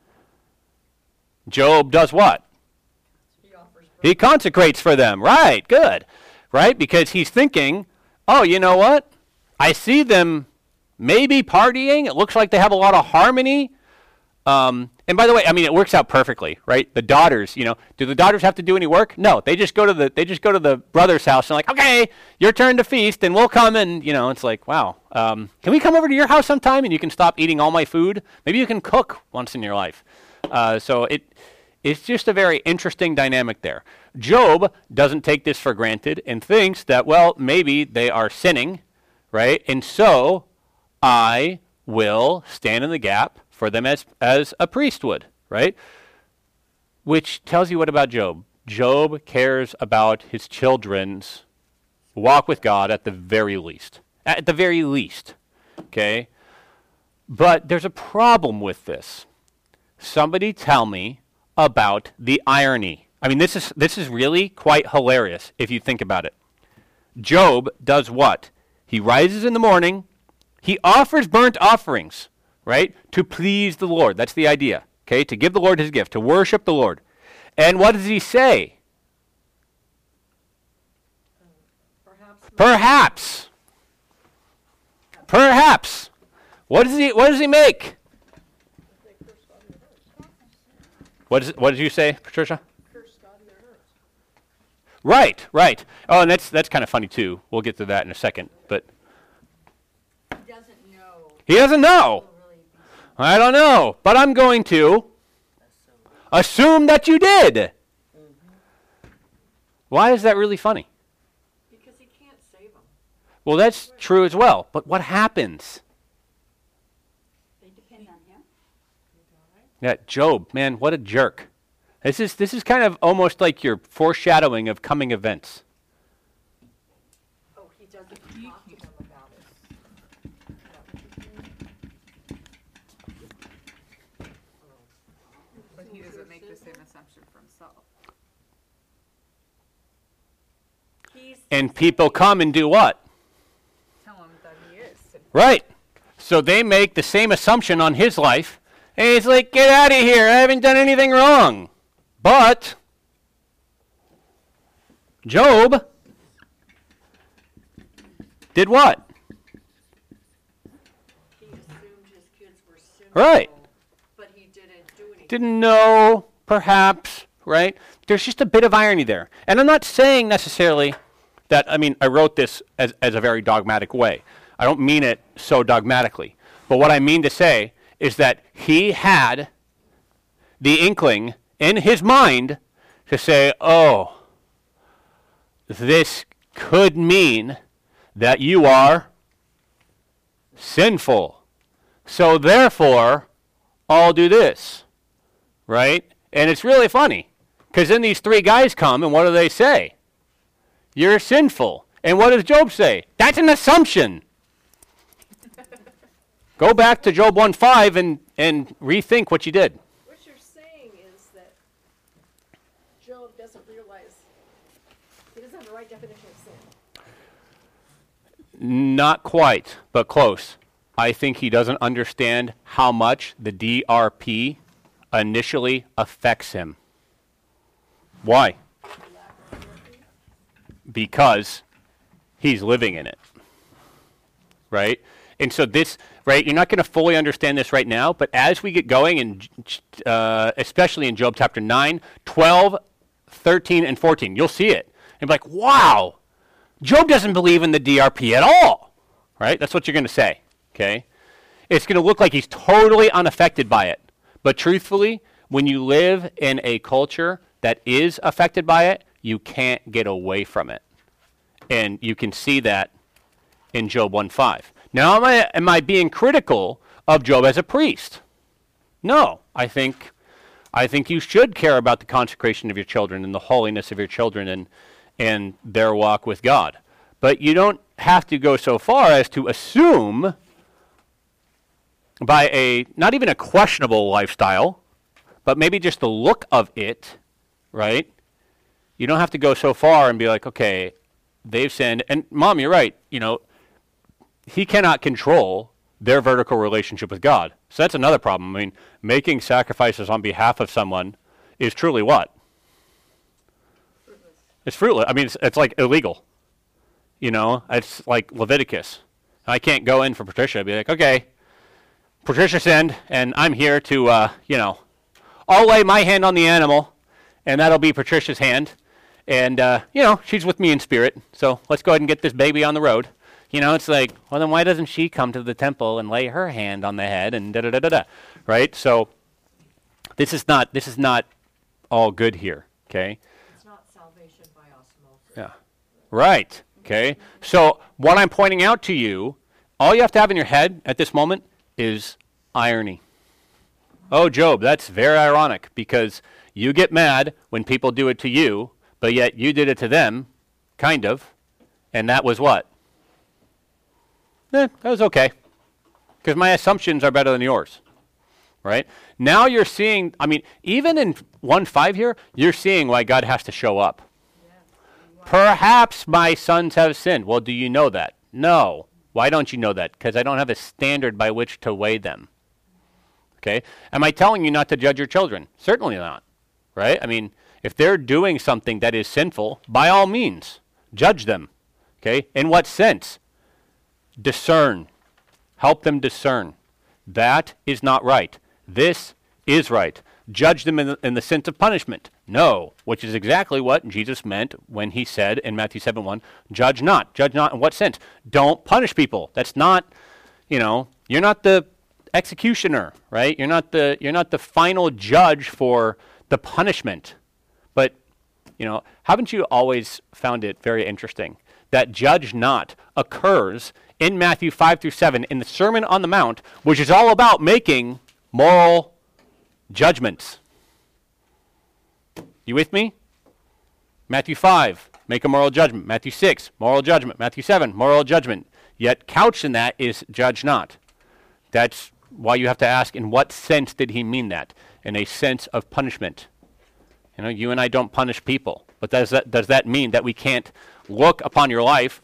Job does what? He offers He consecrates for them. Right, good. Right? Because he's thinking, oh, you know what? I see them maybe partying. It looks like they have a lot of harmony. Um, and by the way, I mean, it works out perfectly, right? The daughters, you know, do the daughters have to do any work? No, they just go to the, they just go to the brother's house and like, okay, your turn to feast and we'll come and, you know, it's like, wow, um, can we come over to your house sometime and you can stop eating all my food? Maybe you can cook once in your life. Uh, so it, It's just a very interesting dynamic there. Job doesn't take this for granted and thinks that, well, maybe they are sinning, right? And so I will stand in the gap for them as, as a priest would, right? Which tells you what about Job? Job cares about his children's walk with God at the very least. At the very least, okay? But there's a problem with this. Somebody tell me about the irony. I mean, this is this is really quite hilarious if you think about it. Job does what? He rises in the morning, he offers burnt offerings, right? To please the Lord. That's the idea, okay? To give the Lord his gift, to worship the Lord. And what does he say? Perhaps. Perhaps. Perhaps. What does he what does he make? What, is, what did you say, Patricia? Curse God in their hearts. Right, right. Oh, and that's that's kind of funny too. We'll get to that in a second. But He doesn't know. he doesn't know. He'll really be I don't know. But I'm going to assume that you did. Why is that really funny? Because he can't save them. Well, that's true as well. But what happens? They depend on him. Yeah, Job, man, what a jerk. This is this is kind of almost like your foreshadowing of coming events. Oh, he doesn't talk to them about it. But he doesn't make the same assumption for himself. He's And people come and do what? Tell him that he is. Right. So they make the same assumption on his life. And he's like, get out of here. I haven't done anything wrong. But Job did what? he assumed his kids were sinful. Right. But he didn't do anything. Didn't know, perhaps, right? There's just a bit of irony there. And I'm not saying necessarily that, I mean, I wrote this as, as a very dogmatic way. I don't mean it so dogmatically. But what I mean to say is that he had the inkling in his mind to say, oh, this could mean that you are sinful. So therefore, I'll do this, right? And it's really funny, because then these three guys come, and what do they say? You're sinful. And what does Job say? That's an assumption. Go back to Job one five and, and rethink what you did. What you're saying is that Job doesn't realize, he doesn't have the right definition of sin. Not quite, but close. I think he doesn't understand how much the D R P initially affects him. Why? Because he's living in it. Right? And so this, right, you're not going to fully understand this right now, but as we get going, and uh, especially in Job chapter nine, twelve, thirteen, and fourteen, you'll see it. And be like, wow, Job doesn't believe in the D R P at all. Right? That's what you're going to say. Okay? It's going to look like he's totally unaffected by it. But truthfully, when you live in a culture that is affected by it, you can't get away from it. And you can see that in Job one five. Now, am I, am I being critical of Job as a priest? No. I think, I think you should care about the consecration of your children and the holiness of your children and, and their walk with God. But you don't have to go so far as to assume by a, not even a questionable lifestyle, but maybe just the look of it, right? You don't have to go so far and be like, okay, they've sinned. And Mom, you're right. You know, he cannot control their vertical relationship with God. So that's another problem. I mean, making sacrifices on behalf of someone is truly what? Fruitless. It's fruitless. I mean, it's, it's like illegal. You know, it's like Leviticus. I can't go in for Patricia and be like, okay, Patricia sinned, and I'm here to, uh, you know, I'll lay my hand on the animal, and that'll be Patricia's hand. And, uh, you know, she's with me in spirit, so let's go ahead and get this baby on the road. You know, it's like, well, then why doesn't she come to the temple and lay her hand on the head and da-da-da-da-da, right? So this is not, this is not all good here, okay? It's not salvation by osmosis. Yeah. Right, okay? So what I'm pointing out to you, all you have to have in your head at this moment is irony. Oh, Job, that's very ironic because you get mad when people do it to you, but yet you did it to them, kind of, and that was what? Eh, that was okay, because my assumptions are better than yours, right? Now you're seeing, I mean, even in one five here, you're seeing why God has to show up. Perhaps my sons have sinned. Well, do you know that? No. Why don't you know that? Because I don't have a standard by which to weigh them. Okay? Am I telling you not to judge your children? Certainly not. Right? I mean, if they're doing something that is sinful, by all means, judge them. Okay? In what sense? Discern. Help them discern. That is not right. This is right. Judge them in the, in the sense of punishment. No, which is exactly what Jesus meant when he said in Matthew seven one, judge not. Judge not in what sense? Don't punish people. That's not, you know, you're not the executioner, right? You're not the you're not the final judge for the punishment. But, you know, haven't you always found it very interesting that judge not occurs in Matthew five through seven in the Sermon on the Mount, which is all about making moral judgments. You with me? Matthew five, make a moral judgment. Matthew six, moral judgment. Matthew seven, moral judgment. Yet couched in that is judge not. That's why you have to ask, in what sense did he mean that? In a sense of punishment. You know, you and I don't punish people. But does that, does that mean that we can't look upon your life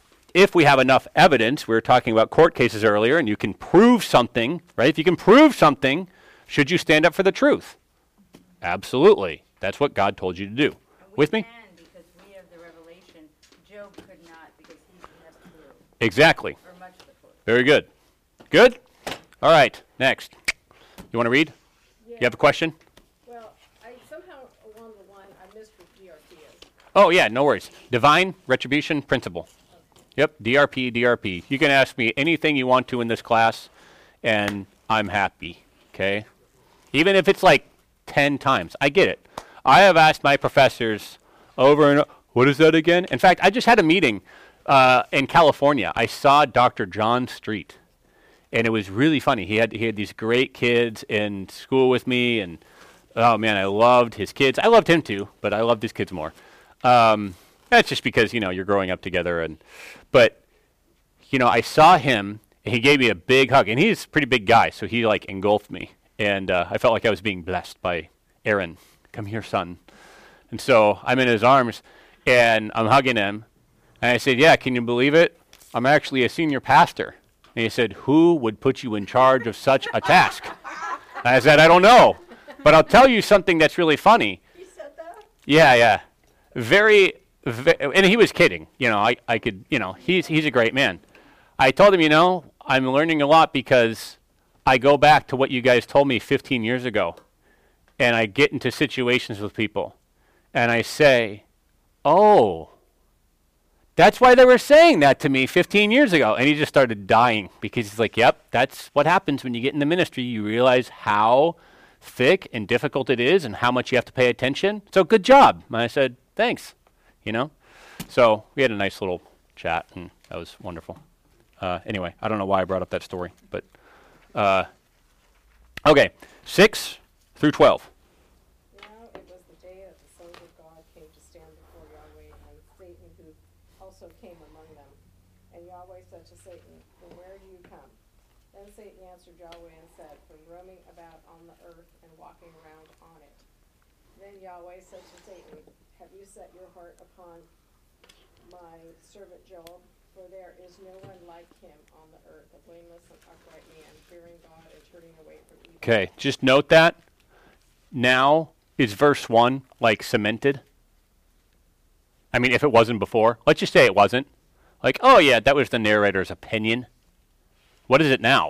if we have enough evidence? We were talking about court cases earlier, and you can prove something, right? If you can prove something, should you stand up for the truth? Absolutely. That's what God told you to do. We With me? can because we have the revelation. Job could not because he's less true, Exactly. or much the truth. Very good. Good? All right. Next. You want to read? Yeah. You have a question? Well, I somehow along the line, I missed what D R P is. Oh, yeah, no worries. Divine Retribution Principle. Yep, D R P, D R P. You can ask me anything you want to in this class, and I'm happy, okay? Even if it's like ten times. I get it. I have asked my professors over and over, what is that again? In fact, I just had a meeting uh, in California. I saw Doctor John Street, and it was really funny. He had he had these great kids in school with me, and oh man, I loved his kids. I loved him too, but I loved his kids more. Um, that's just because, you know, you're growing up together. And but, you know, I saw him, and he gave me a big hug, and he's a pretty big guy, so he like engulfed me, and uh, I felt like I was being blessed by Aaron. Come here, son. And so I'm in his arms, and I'm hugging him, and I said, yeah, can you believe it? I'm actually a senior pastor. And he said, who would put you in charge of such a task? And I said, I don't know, but I'll tell you something that's really funny. He said that? Yeah, yeah. Very, ve- and he was kidding. You know, I, I could, you know, he's he's a great man. I told him, you know, I'm learning a lot because I go back to what you guys told me fifteen years ago, and I get into situations with people, and I say, oh, that's why they were saying that to me fifteen years ago. And he just started dying because he's like, yep, that's what happens when you get in the ministry. You realize how thick and difficult it is and how much you have to pay attention. So good job. And I said, thanks, you know. So we had a nice little chat, and that was wonderful. Uh, anyway, I don't know why I brought up that story, but uh, okay, six through twelve. Now it was the day that the sons of God came to stand before Yahweh, and Satan, who also came among them. And Yahweh said to Satan, from where do you come? Then Satan answered Yahweh and said, from roaming about on the earth and walking around on it. Then Yahweh said to Satan, have you set your heart upon my servant Job? For there is no one like him on the earth, a blameless and upright man, fearing God and turning away from evil. Okay, just note that. Now is verse one like cemented? I mean, if it wasn't before. Let's just say it wasn't. Like, oh yeah, that was the narrator's opinion. What is it now?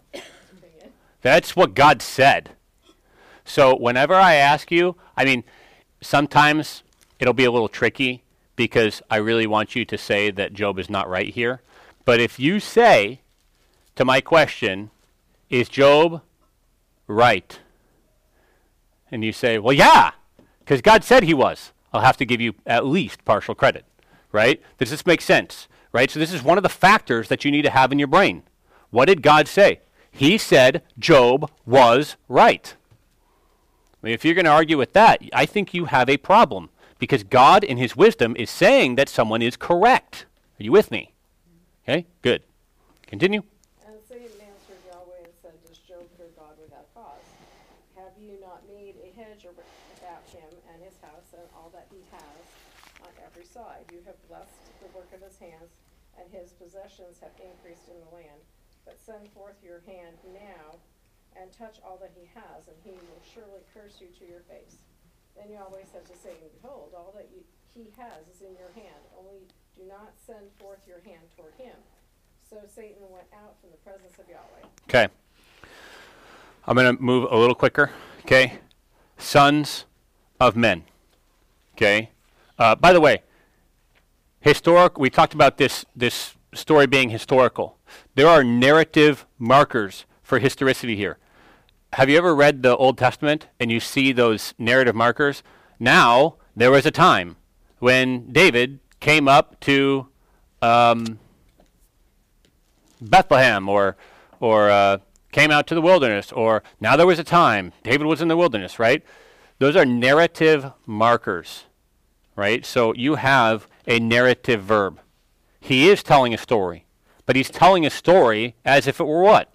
That's what God said. So whenever I ask you, I mean, sometimes it'll be a little tricky because I really want you to say that Job is not right here. But if you say to my question, is Job right? And you say, well, yeah, Because God said he was. I'll have to give you at least partial credit, right? Does this make sense, right? So this is one of the factors that you need to have in your brain. What did God say? He said Job was right. I mean, if you're going to argue with that, I think you have a problem, because God in his wisdom is saying that someone is correct. Are you with me? Okay, good. Continue. And Satan answered Yahweh and said, does Job fear God without cause? Have you not made a hedge about him and his house and all that he has on every side? You have blessed the work of his hands, and his possessions have increased in the land. But send forth your hand now and touch all that he has, and he will surely curse you to your face. Then Yahweh said to Satan, behold, all that you, he has is in your hand, only do not send forth your hand toward him. So Satan went out from the presence of Yahweh. Okay. I'm going to move a little quicker. Okay. Sons of men. Okay. Uh, by the way, historic. We talked about this this story being historical. There are narrative markers for historicity here. Have you ever read the Old Testament and you see those narrative markers? Now, there was a time when David came up to um, Bethlehem, or or uh, came out to the wilderness, or now there was a time David was in the wilderness, right? Those are narrative markers, right? So you have a narrative verb. He is telling a story, but he's telling a story as if it were what?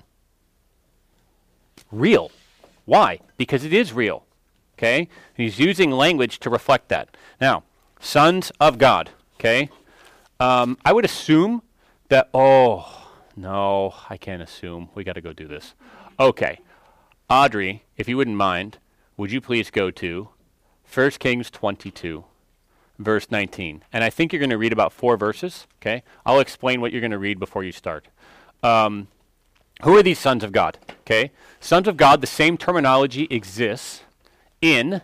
Real. Why? Because it is real. Okay? He's using language to reflect that. Now, sons of God. Okay? Um, I would assume that, oh, no, I can't assume. We got to go do this. Okay. Audrey, if you wouldn't mind, would you please go to First Kings twenty-two, verse nineteen. And I think you're going to read about four verses. Okay? I'll explain what you're going to read before you start. Um, who are these sons of God? Okay? Sons of God, the same terminology exists in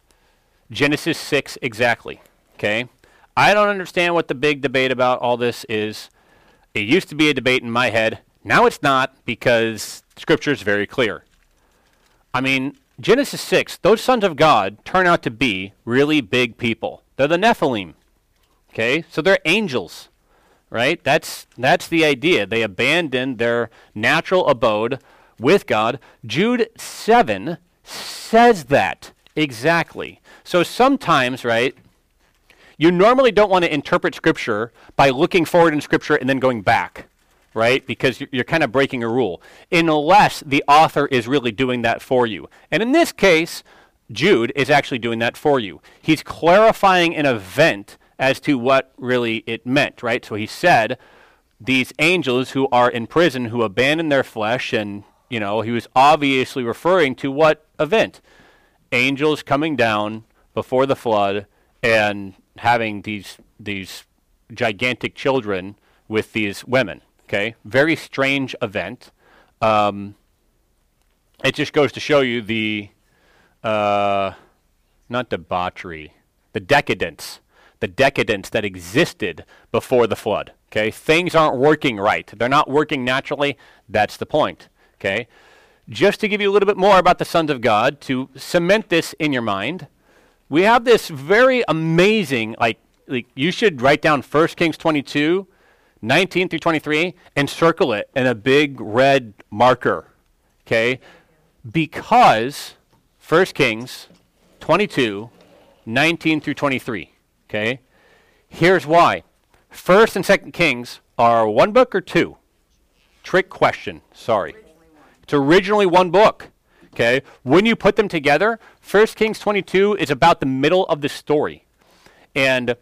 Genesis six exactly. Okay? I don't understand what the big debate about all this is. It used to be a debate in my head. Now it's not, because Scripture is very clear. I mean, Genesis six, those sons of God turn out to be really big people. They're the Nephilim. Okay? So they're angels. Right? That's that's the idea. They abandoned their natural abode with God. Jude seven says that exactly. So sometimes, right, you normally don't want to interpret Scripture by looking forward in Scripture and then going back, right? Because you're, you're kind of breaking a rule, unless the author is really doing that for you. And in this case, Jude is actually doing that for you. He's clarifying an event as to what really it meant, right? So he said, these angels who are in prison, who abandon their flesh, and, you know, he was obviously referring to what event? Angels coming down before the flood and having these these gigantic children with these women, okay? Very strange event. Um, it just goes to show you the, uh, not debauchery, the decadence, the decadence that existed before the flood, okay? Things aren't working right. They're not working naturally. That's the point, okay? Just to give you a little bit more about the sons of God, to cement this in your mind, we have this very amazing, like, like you should write down First Kings twenty-two, nineteen through twenty-three, and circle it in a big red marker, okay? Because First Kings twenty-two, nineteen through twenty-three, okay? Here's why. First and Second Kings are one book or two? Trick question, sorry. It's originally one book, okay? When you put them together, First Kings twenty-two is about the middle of the story. And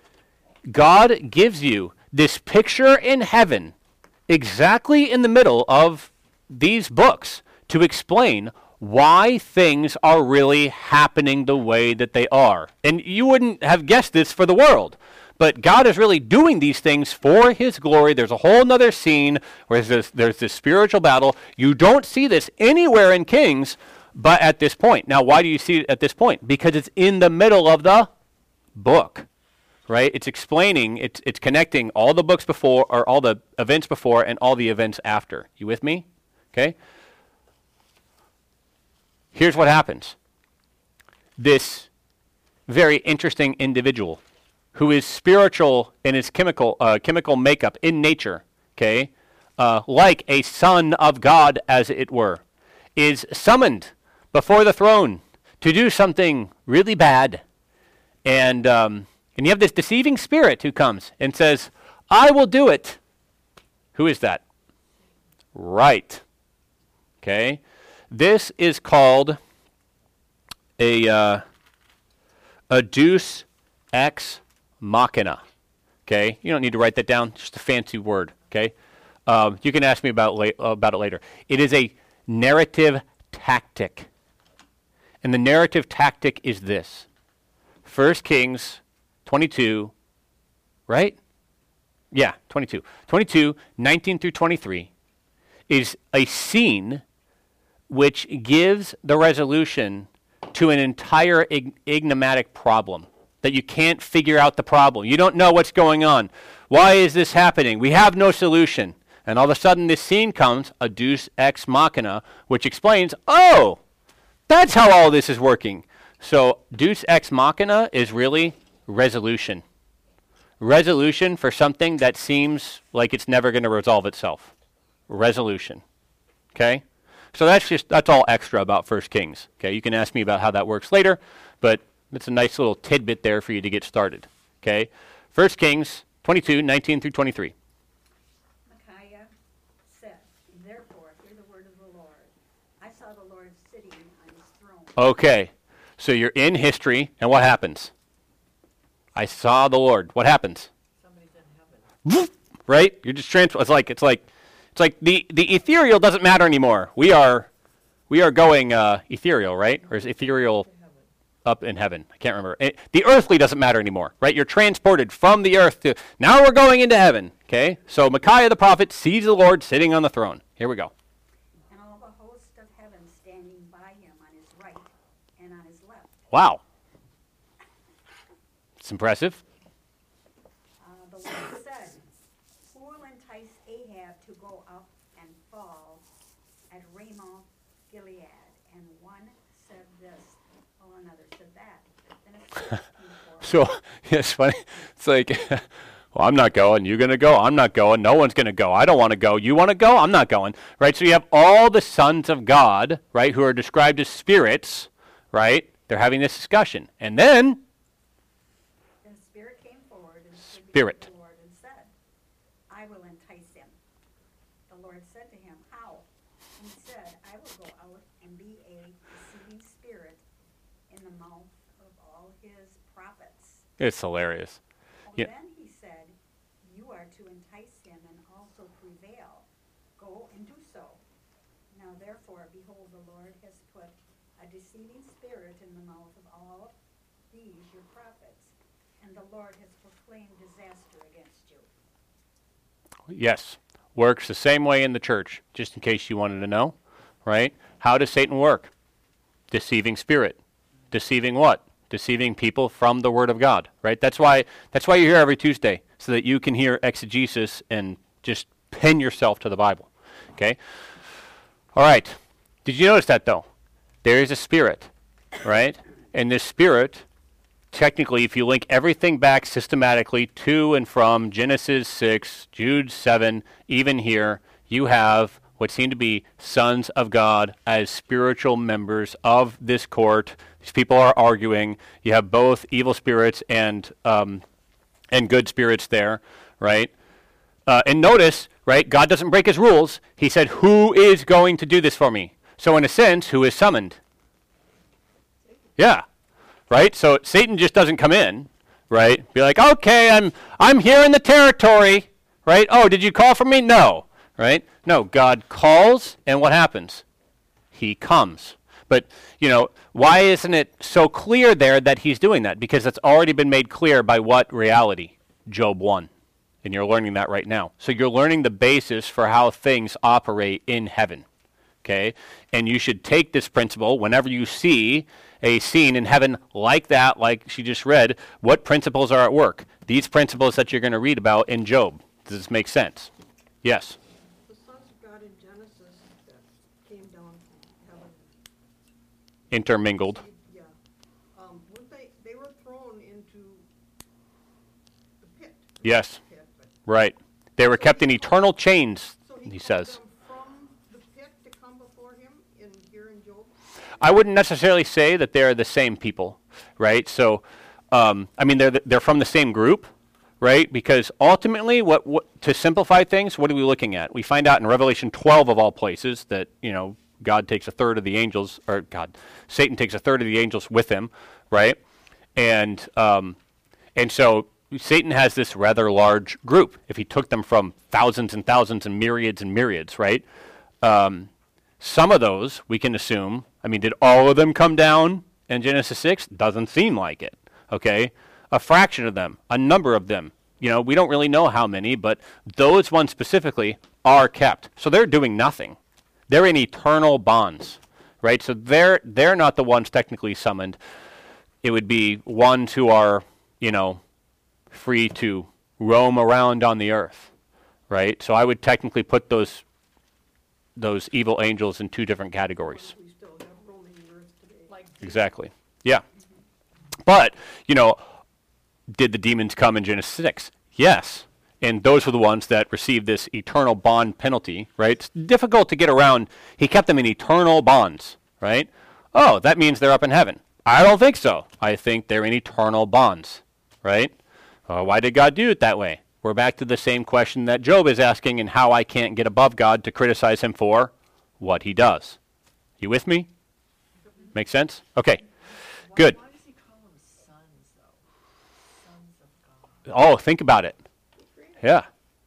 God gives you this picture in heaven exactly in the middle of these books to explain why things are really happening the way that they are. And you wouldn't have guessed this for the world. But God is really doing these things for his glory. There's a whole other scene where there's this, there's this spiritual battle. You don't see this anywhere in Kings but at this point. Now, why do you see it at this point? Because it's in the middle of the book, right? It's explaining, it's, it's connecting all the books before, or all the events before and all the events after. You with me? Okay? Here's what happens. This very interesting individual who is spiritual in his chemical uh, chemical makeup in nature, okay, uh, like a son of God, as it were, is summoned before the throne to do something really bad. And um, and you have this deceiving spirit who comes and says, I will do it. Who is that? Right. Okay. This is called a uh, a deus ex machina. Okay. You don't need to write that down. Just a fancy word. Okay. Um, you can ask me about la- about it later. It is a narrative tactic. And the narrative tactic is this. First Kings twenty-two, right? Yeah, twenty-two. twenty-two, nineteen through twenty-three is a scene which gives the resolution to an entire ig- enigmatic problem that you can't figure out the problem. You don't know what's going on. Why is this happening? We have no solution. And all of a sudden this scene comes, a deus ex machina, which explains, oh, that's how all this is working. So deus ex machina is really resolution. Resolution for something that seems like it's never going to resolve itself. Resolution. Okay? So that's just that's all extra about First Kings. Okay? You can ask me about how that works later, but it's a nice little tidbit there for you to get started. Okay? First Kings twenty-two, nineteen through twenty-three. Micaiah said, therefore, hear the word of the Lord. I saw the Lord sitting on his throne. Okay. So you're in history, and what happens? I saw the Lord. What happens? Somebody's in heaven. Right? You're just transfer. It's like it's like it's like the the ethereal doesn't matter anymore. We are we are going uh, ethereal, right? Or is ethereal up in heaven? I can't remember. It, the earthly doesn't matter anymore, right? You're transported from the earth to now we're going into heaven. Okay? So Micaiah the prophet sees the Lord sitting on the throne. Here we go. And all the hosts of heaven standing by him on his right and on his left. Wow. It's impressive. Uh, the Lord said, who will entice Ahab to go up and fall at Ramoth Gilead? And one said this, while another said that. Then a spirit came forth. So yeah, it's funny. It's like, well, I'm not going. You're gonna go. I'm not going. No one's gonna go. I don't want to go. You want to go? I'm not going. Right. So you have all the sons of God, right, who are described as spirits, right? They're having this discussion, and then Then a spirit came forward and stood Spirit. before the Lord and said, I will entice him. The Lord said to him, how? He said, I will go out and be a deceiving spirit in the mouth of all his prophets. it's hilarious. Oh, Yeah. Then he said, you are to entice him and also prevail. Go and do so. Now therefore, behold, the Lord has put a deceiving spirit in the mouth of all these your prophets, and the Lord has proclaimed disaster against you. Yes, works the same way in the church. Just in case you wanted to know, right? How does Satan work? Deceiving spirit. Deceiving what? Deceiving people from the Word of God, right? That's why that's why you're here every Tuesday, so that you can hear exegesis and just pin yourself to the Bible. Okay? All right. Did you notice that though? There is a spirit, right? And this spirit, technically, if you link everything back systematically to and from Genesis six, Jude seven, even here, you have what seem to be sons of God as spiritual members of this court. These people are arguing. You have both evil spirits and um, and good spirits there, right? Uh, and notice, right, God doesn't break his rules. He said, who is going to do this for me? So in a sense, who is summoned? Yeah, right? So Satan just doesn't come in, right? Be like, okay, I'm I'm here in the territory, right? Oh, did you call for me? No, right? No, God calls, and what happens? He comes. But, you know, why isn't it so clear there that he's doing that? Because it's already been made clear by what reality? Job one. And you're learning that right now. So you're learning the basis for how things operate in heaven. Okay? And you should take this principle whenever you see a scene in heaven like that, like she just read, what principles are at work? These principles that you're going to read about in Job. Does this make sense? Yes? The sons of God in Genesis that came down from heaven, Intermingled. yeah, um, um, weren't they, they were thrown into the pit. Yes, Pit, but- right. They were kept in eternal chains, So he he says. called them from the pit to come before him in, here in Job? I wouldn't necessarily say that they're the same people, right? So, um, I mean, they're the, they're from the same group, right? Because ultimately, what, what to simplify things, what are we looking at? We find out in Revelation twelve of all places that, you know, God takes a third of the angels, or God, Satan takes a third of the angels with him, right? And um, and so Satan has this rather large group. If he took them from thousands and thousands and myriads and myriads, right? Um, some of those we can assume. I mean, did all of them come down in Genesis six? Doesn't seem like it. Okay, a fraction of them, a number of them. You know, we don't really know how many, but those ones specifically are kept. So they're doing nothing. They're in eternal bonds, right? So they're they're not the ones technically summoned. It would be ones who are, you know, free to roam around on the earth, right? So I would technically put those those evil angels in two different categories. We still have roaming the earth today. Like, Exactly. Yeah. But, you know, did the demons come in Genesis six? Yes. And those were the ones that received this eternal bond penalty, right? It's difficult to get around. He kept them in eternal bonds, right? Oh, that means they're up in heaven. I don't think so. I think they're in eternal bonds, right? Uh, why did God do it that way? We're back to the same question that Job is asking, and how I can't get above God to criticize him for what he does. You with me? Make sense? Okay. why, Good. why does he call them sons, though? Sons of God. Oh, think about it. Yeah.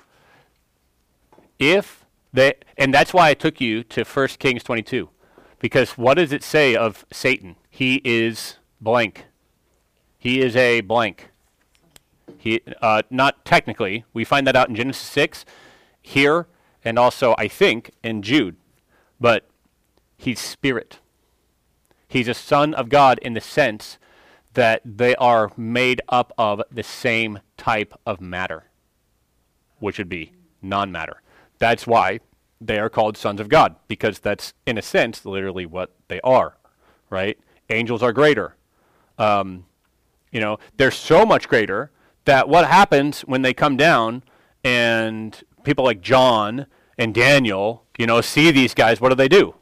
If they, and that's why I took you to First Kings twenty-two, because what does it say of Satan? He is blank. He is a blank. He, uh, not technically. We find that out in Genesis six, here, and also I think in Jude. But he's spirit. He's a son of God in the sense that they are made up of the same type of matter, which would be non-matter. That's why they are called sons of God, because that's, in a sense, literally what they are, right? Angels are greater. Um, you know, they're so much greater that what happens when they come down and people like John and Daniel, you know, see these guys, what do they do?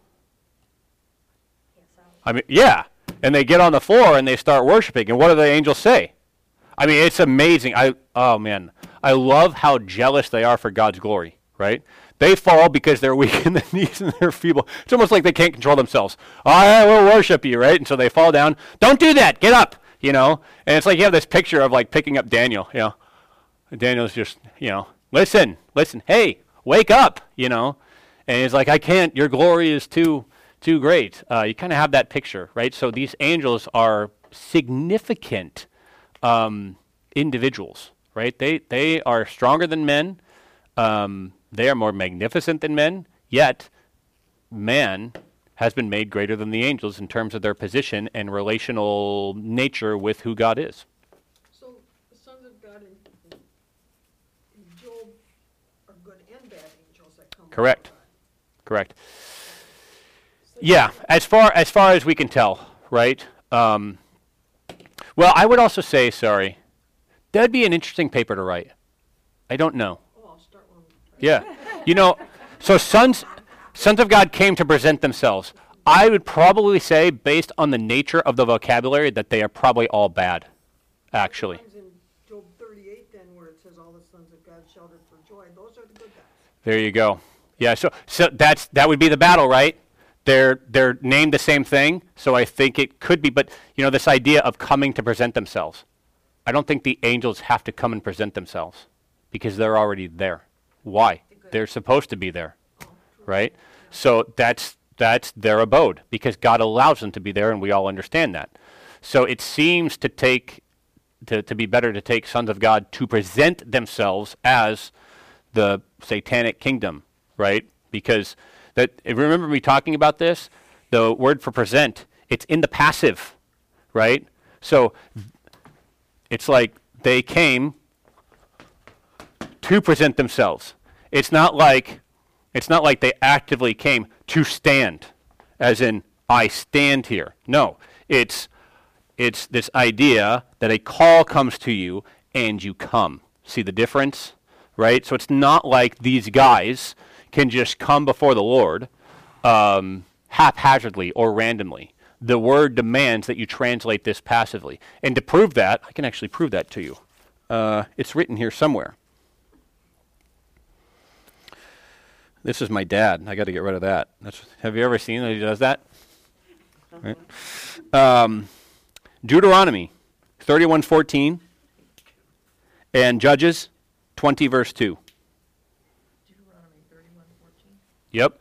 I mean, yeah. And they get on the floor and they start worshiping. And what do the angels say? I mean, it's amazing. I oh man, I love how jealous they are for God's glory, right? They fall because they're weak in the knees and they're feeble. It's almost like they can't control themselves. I will worship you, right? And so they fall down. Don't do that. Get up, you know? And it's like you have this picture of like picking up Daniel, you know? And Daniel's just, you know, listen, listen. Hey, wake up, you know? And he's like, I can't. Your glory is too too great. Uh, you kind of have that picture, right? So these angels are significant um, individuals, right? They they are stronger than men. Um, they are more magnificent than men. Yet, man has been made greater than the angels in terms of their position and relational nature with who God is. So the sons of God in, in, in Job are good and bad angels that come. from Correct. God. Correct. Yeah, as far as far as we can tell, right? Um, well, I would also say, sorry, that'd be an interesting paper to write. I don't know. Oh, I'll start one. Yeah, you know, so sons, sons of God came to present themselves. I would probably say, based on the nature of the vocabulary, that they are probably all bad, actually. Mine's in Job thirty-eight then, where it says all the sons of God shouted for joy. Those are the good guys. There you go. Yeah, so so that's that would be the battle, right? They're they're named the same thing, so I think it could be. But you know, this idea of coming to present themselves, I don't think the angels have to come and present themselves because they're already there. Why? They're supposed to be there, right? So that's that's their abode because God allows them to be there, and we all understand that. So it seems to take to to be better to take sons of God to present themselves as the satanic kingdom, right? Because that, remember me talking about this? The word for present, it's in the passive, right? So it's like they came to present themselves. It's not like it's not like they actively came to stand, as in I stand here. No, it's It's this idea that a call comes to you and you come. See the difference? Right? So it's not like these guys can just come before the Lord um, haphazardly or randomly. The word demands that you translate this passively. And to prove that, I can actually prove that to you. Uh, it's written here somewhere. This is my dad. I got to get rid of that. That's, have you ever seen that he does that? Right. Um, Deuteronomy thirty-one fourteen and Judges twenty verse two. Deuteronomy thirty-one fourteen. Yep.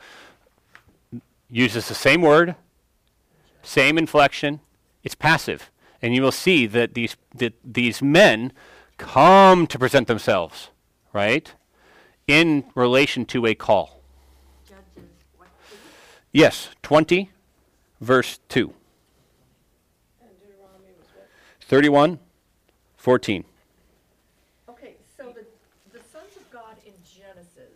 Uses the same word, same inflection. It's passive. And you will see that these that these men come to present themselves, right? In relation to a call. Judges, what, two? Yes, twenty verse two. And Deuteronomy was what? thirty-one fourteen. Okay, so the, the sons of God in Genesis.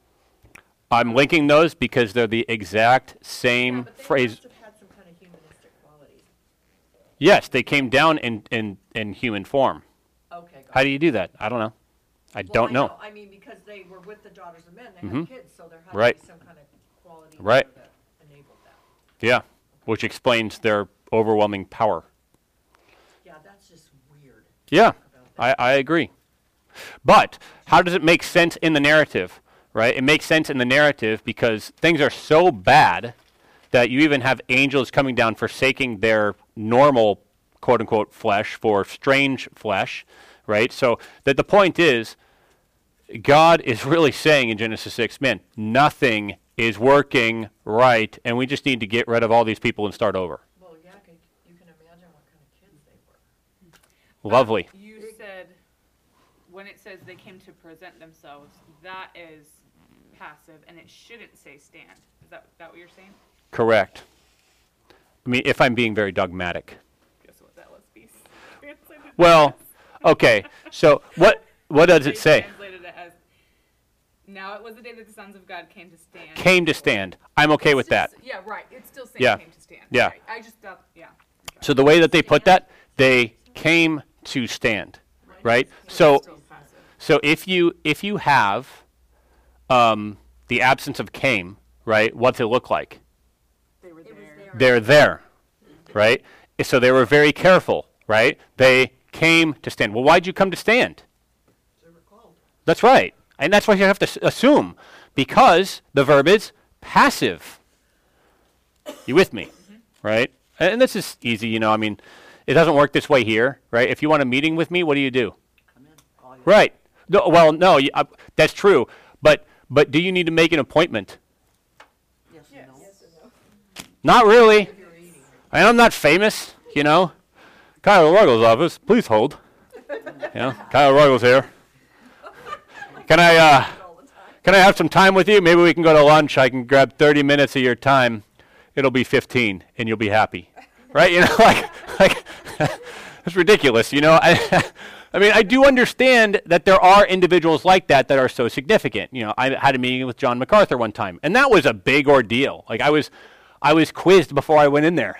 I'm linking those because they're the exact Yeah, same but they phrase. must have had some kind of humanistic qualities. Yes, they came down in, in, in human form. Okay, got How it. do you do that? I don't know. I Well, don't I know. I mean, because they were with the daughters of men, they Mhm. had kids, so there had Right. to be some kind of quality Right. there that enabled that. Yeah, which explains their overwhelming power. Yeah, that's just weird Yeah, about that. I, I agree. But how does it make sense in the narrative, right? It makes sense in the narrative because things are so bad that you even have angels coming down forsaking their normal, quote-unquote, flesh for strange flesh, right? So that the point is, God is really saying in Genesis six, man, nothing is working right, and we just need to get rid of all these people and start over. Well, yeah, c- you can imagine what kind of kids they were. Lovely. You said, when it says they came to present themselves, that is passive, and it shouldn't say stand. Is that, that what you're saying? Correct. I mean, if I'm being very dogmatic. Guess what that was, be translated Well, okay. So what what does They it say? translated it as, now it was the day that the sons of God came to stand. Came to stand. I'm okay with that. Yeah, right. It's still saying Yeah. came to stand. Yeah. Right. I just thought, yeah. Okay. So the way that they put that, they came to stand, right? So Still passive. so if you if you have um, the absence of came, right? What's it look like? They were It was there. there. They're there, right? So they were very careful, right? They came to stand. Well, why'd you come to stand? They were called. That's right. And that's what you have to s- assume because the verb is passive. You with me? Right? And this is easy, you know. I mean, it doesn't work this way here, right? If you want a meeting with me, what do you do? Right. No, well, no, you, uh, that's true. But but do you need to make an appointment? Yes Yes, and no. yes or no? Not really. If you're eating. And I'm not famous, you know. Kyle Ruggles' office, please hold. You know, Kyle Ruggles here. Can I uh, All the time. can I have some time with you? Maybe we can go to lunch. I can grab thirty minutes of your time. It'll be fifteen, and you'll be happy, right? You know, like like it's ridiculous. You know, I I mean, I do understand that there are individuals like that that are so significant. You know, I had a meeting with John MacArthur one time, and that was a big ordeal. Like I was I was quizzed before I went in there.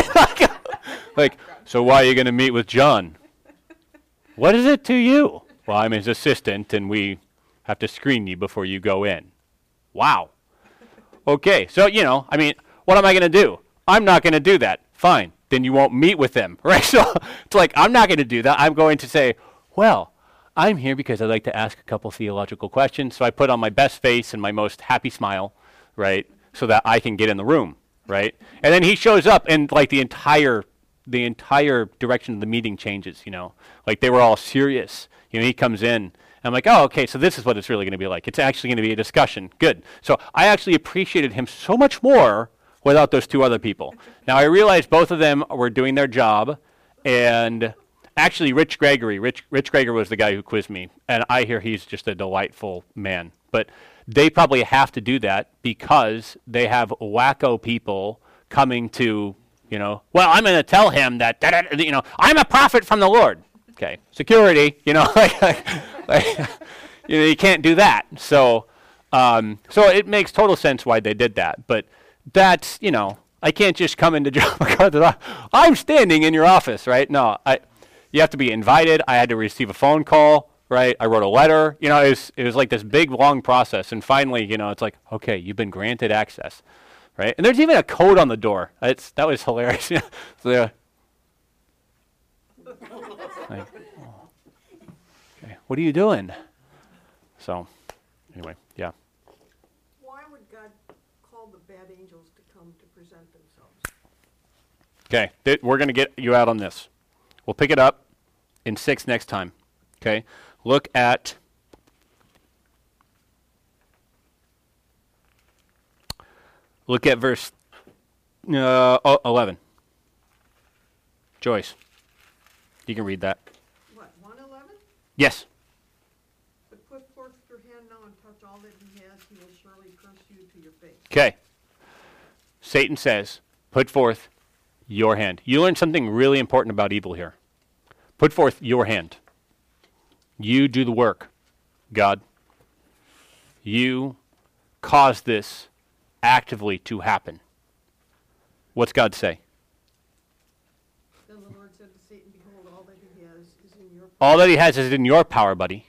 Like, so why are you going to meet with John? What is it to you? Well, I'm his assistant, and we have to screen you before you go in. Wow. Okay, so, you know, I mean, what am I going to do? I'm not going to do that. Fine. Then you won't meet with them, right? So it's like, I'm not going to do that. I'm going to say, well, I'm here because I'd like to ask a couple theological questions. So I put on my best face and my most happy smile, right, so that I can get in the room, right? And then he shows up, and like the entire the entire direction of the meeting changes, you know. Like they were all serious. You know, he comes in, and I'm like, oh, okay, so this is what it's really going to be like. It's actually going to be a discussion. Good. So I actually appreciated him so much more without those two other people. Now, I realized both of them were doing their job, and actually Rich Gregory, Rich, Rich Gregory was the guy who quizzed me, and I hear he's just a delightful man. But they probably have to do that because they have wacko people coming to, you know, well, I'm going to tell him that, da, da, da, you know, I'm a prophet from the Lord. Okay, security, you know, like, like, like, you know, you can't do that. So, um, so it makes total sense why they did that. But that's, you know, I can't just come into Job MacArthur. I'm standing in your office, right? No, I. You have to be invited. I had to receive a phone call, right? I wrote a letter. You know, it was it was like this big long process, and finally, you know, it's like, okay, you've been granted access, right? And there's even a code on the door. It's that was hilarious. so, yeah. like, oh, okay, what are you doing? So, anyway, yeah. Why would God call the bad angels to come to present themselves? Okay, th- we're going to get you out on this. We'll pick it up in six next time. Okay, look at look at verse uh, eleven. Joyce, you can read that. What, one eleven? Yes. But put forth your hand now and touch all that he has, he will surely curse you to your face. Okay. Satan says, put forth your hand. You learn something really important about evil here. Put forth your hand. You do the work, God. You cause this actively to happen. What's God say? Then the Lord said to Satan, behold, all that he has is in your power. All that he has is in your power, buddy.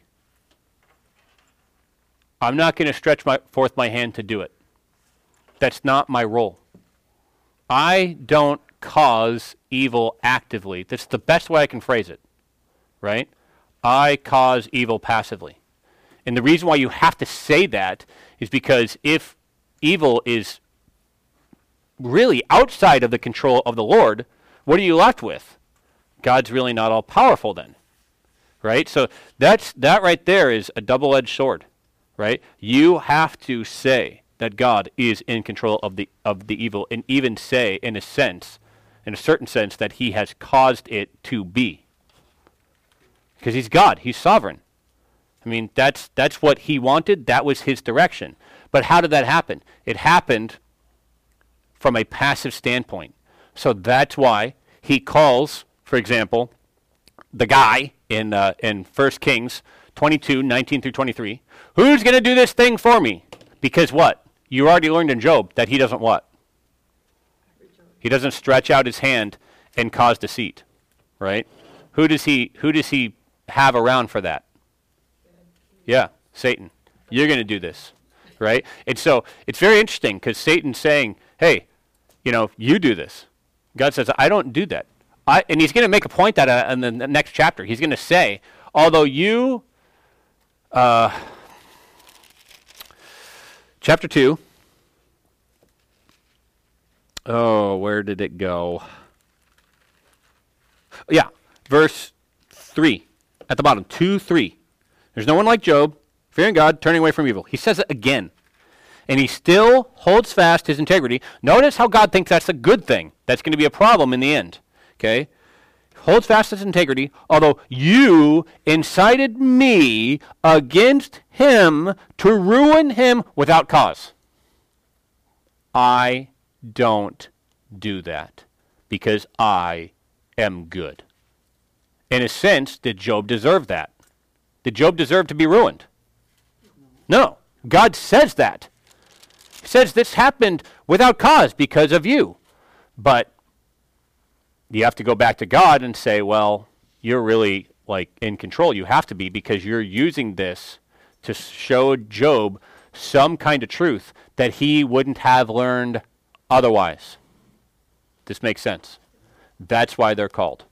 I'm not going to stretch my, forth my hand to do it. That's not my role. I don't cause evil actively. That's the best way I can phrase it, right? I cause evil passively. And the reason why you have to say that is because if evil is really outside of the control of the Lord, what are you left with? God's really not all powerful then, right? So that's that right there is a double-edged sword, right? You have to say that God is in control of the of the evil, and even say, in a sense, in a certain sense, that he has caused it to be. Because he's God, he's sovereign. I mean, that's that's what he wanted, that was his direction. But how did that happen? It happened from a passive standpoint. So that's why he calls, for example, the guy in uh, in First Kings twenty-two, nineteen through twenty-three, who's going to do this thing for me? Because what? You already learned in Job that he doesn't what? He doesn't stretch out his hand and cause deceit, right? Who does he who does he have around for that? Yeah, Satan. You're going to do this, right? And so it's very interesting because Satan's saying, hey, you know, you do this. God says, I don't do that. I, and he's going to make a point that uh, in the next chapter. He's going to say, although you, uh, chapter two, oh, where did it go? Yeah, verse three, at the bottom, two, three. There's no one like Job, fearing God, turning away from evil. He says it again. And he still holds fast his integrity. Notice how God thinks that's a good thing. That's going to be a problem in the end. Okay? Holds fast his integrity, although you incited me against him to ruin him without cause. I don't do that because I am good. In a sense, did Job deserve that? Did Job deserve to be ruined? No. God says that. He says this happened without cause because of you. But you have to go back to God and say, well, you're really like in control. You have to be because you're using this to show Job some kind of truth that he wouldn't have learned otherwise. This makes sense. That's why they're called.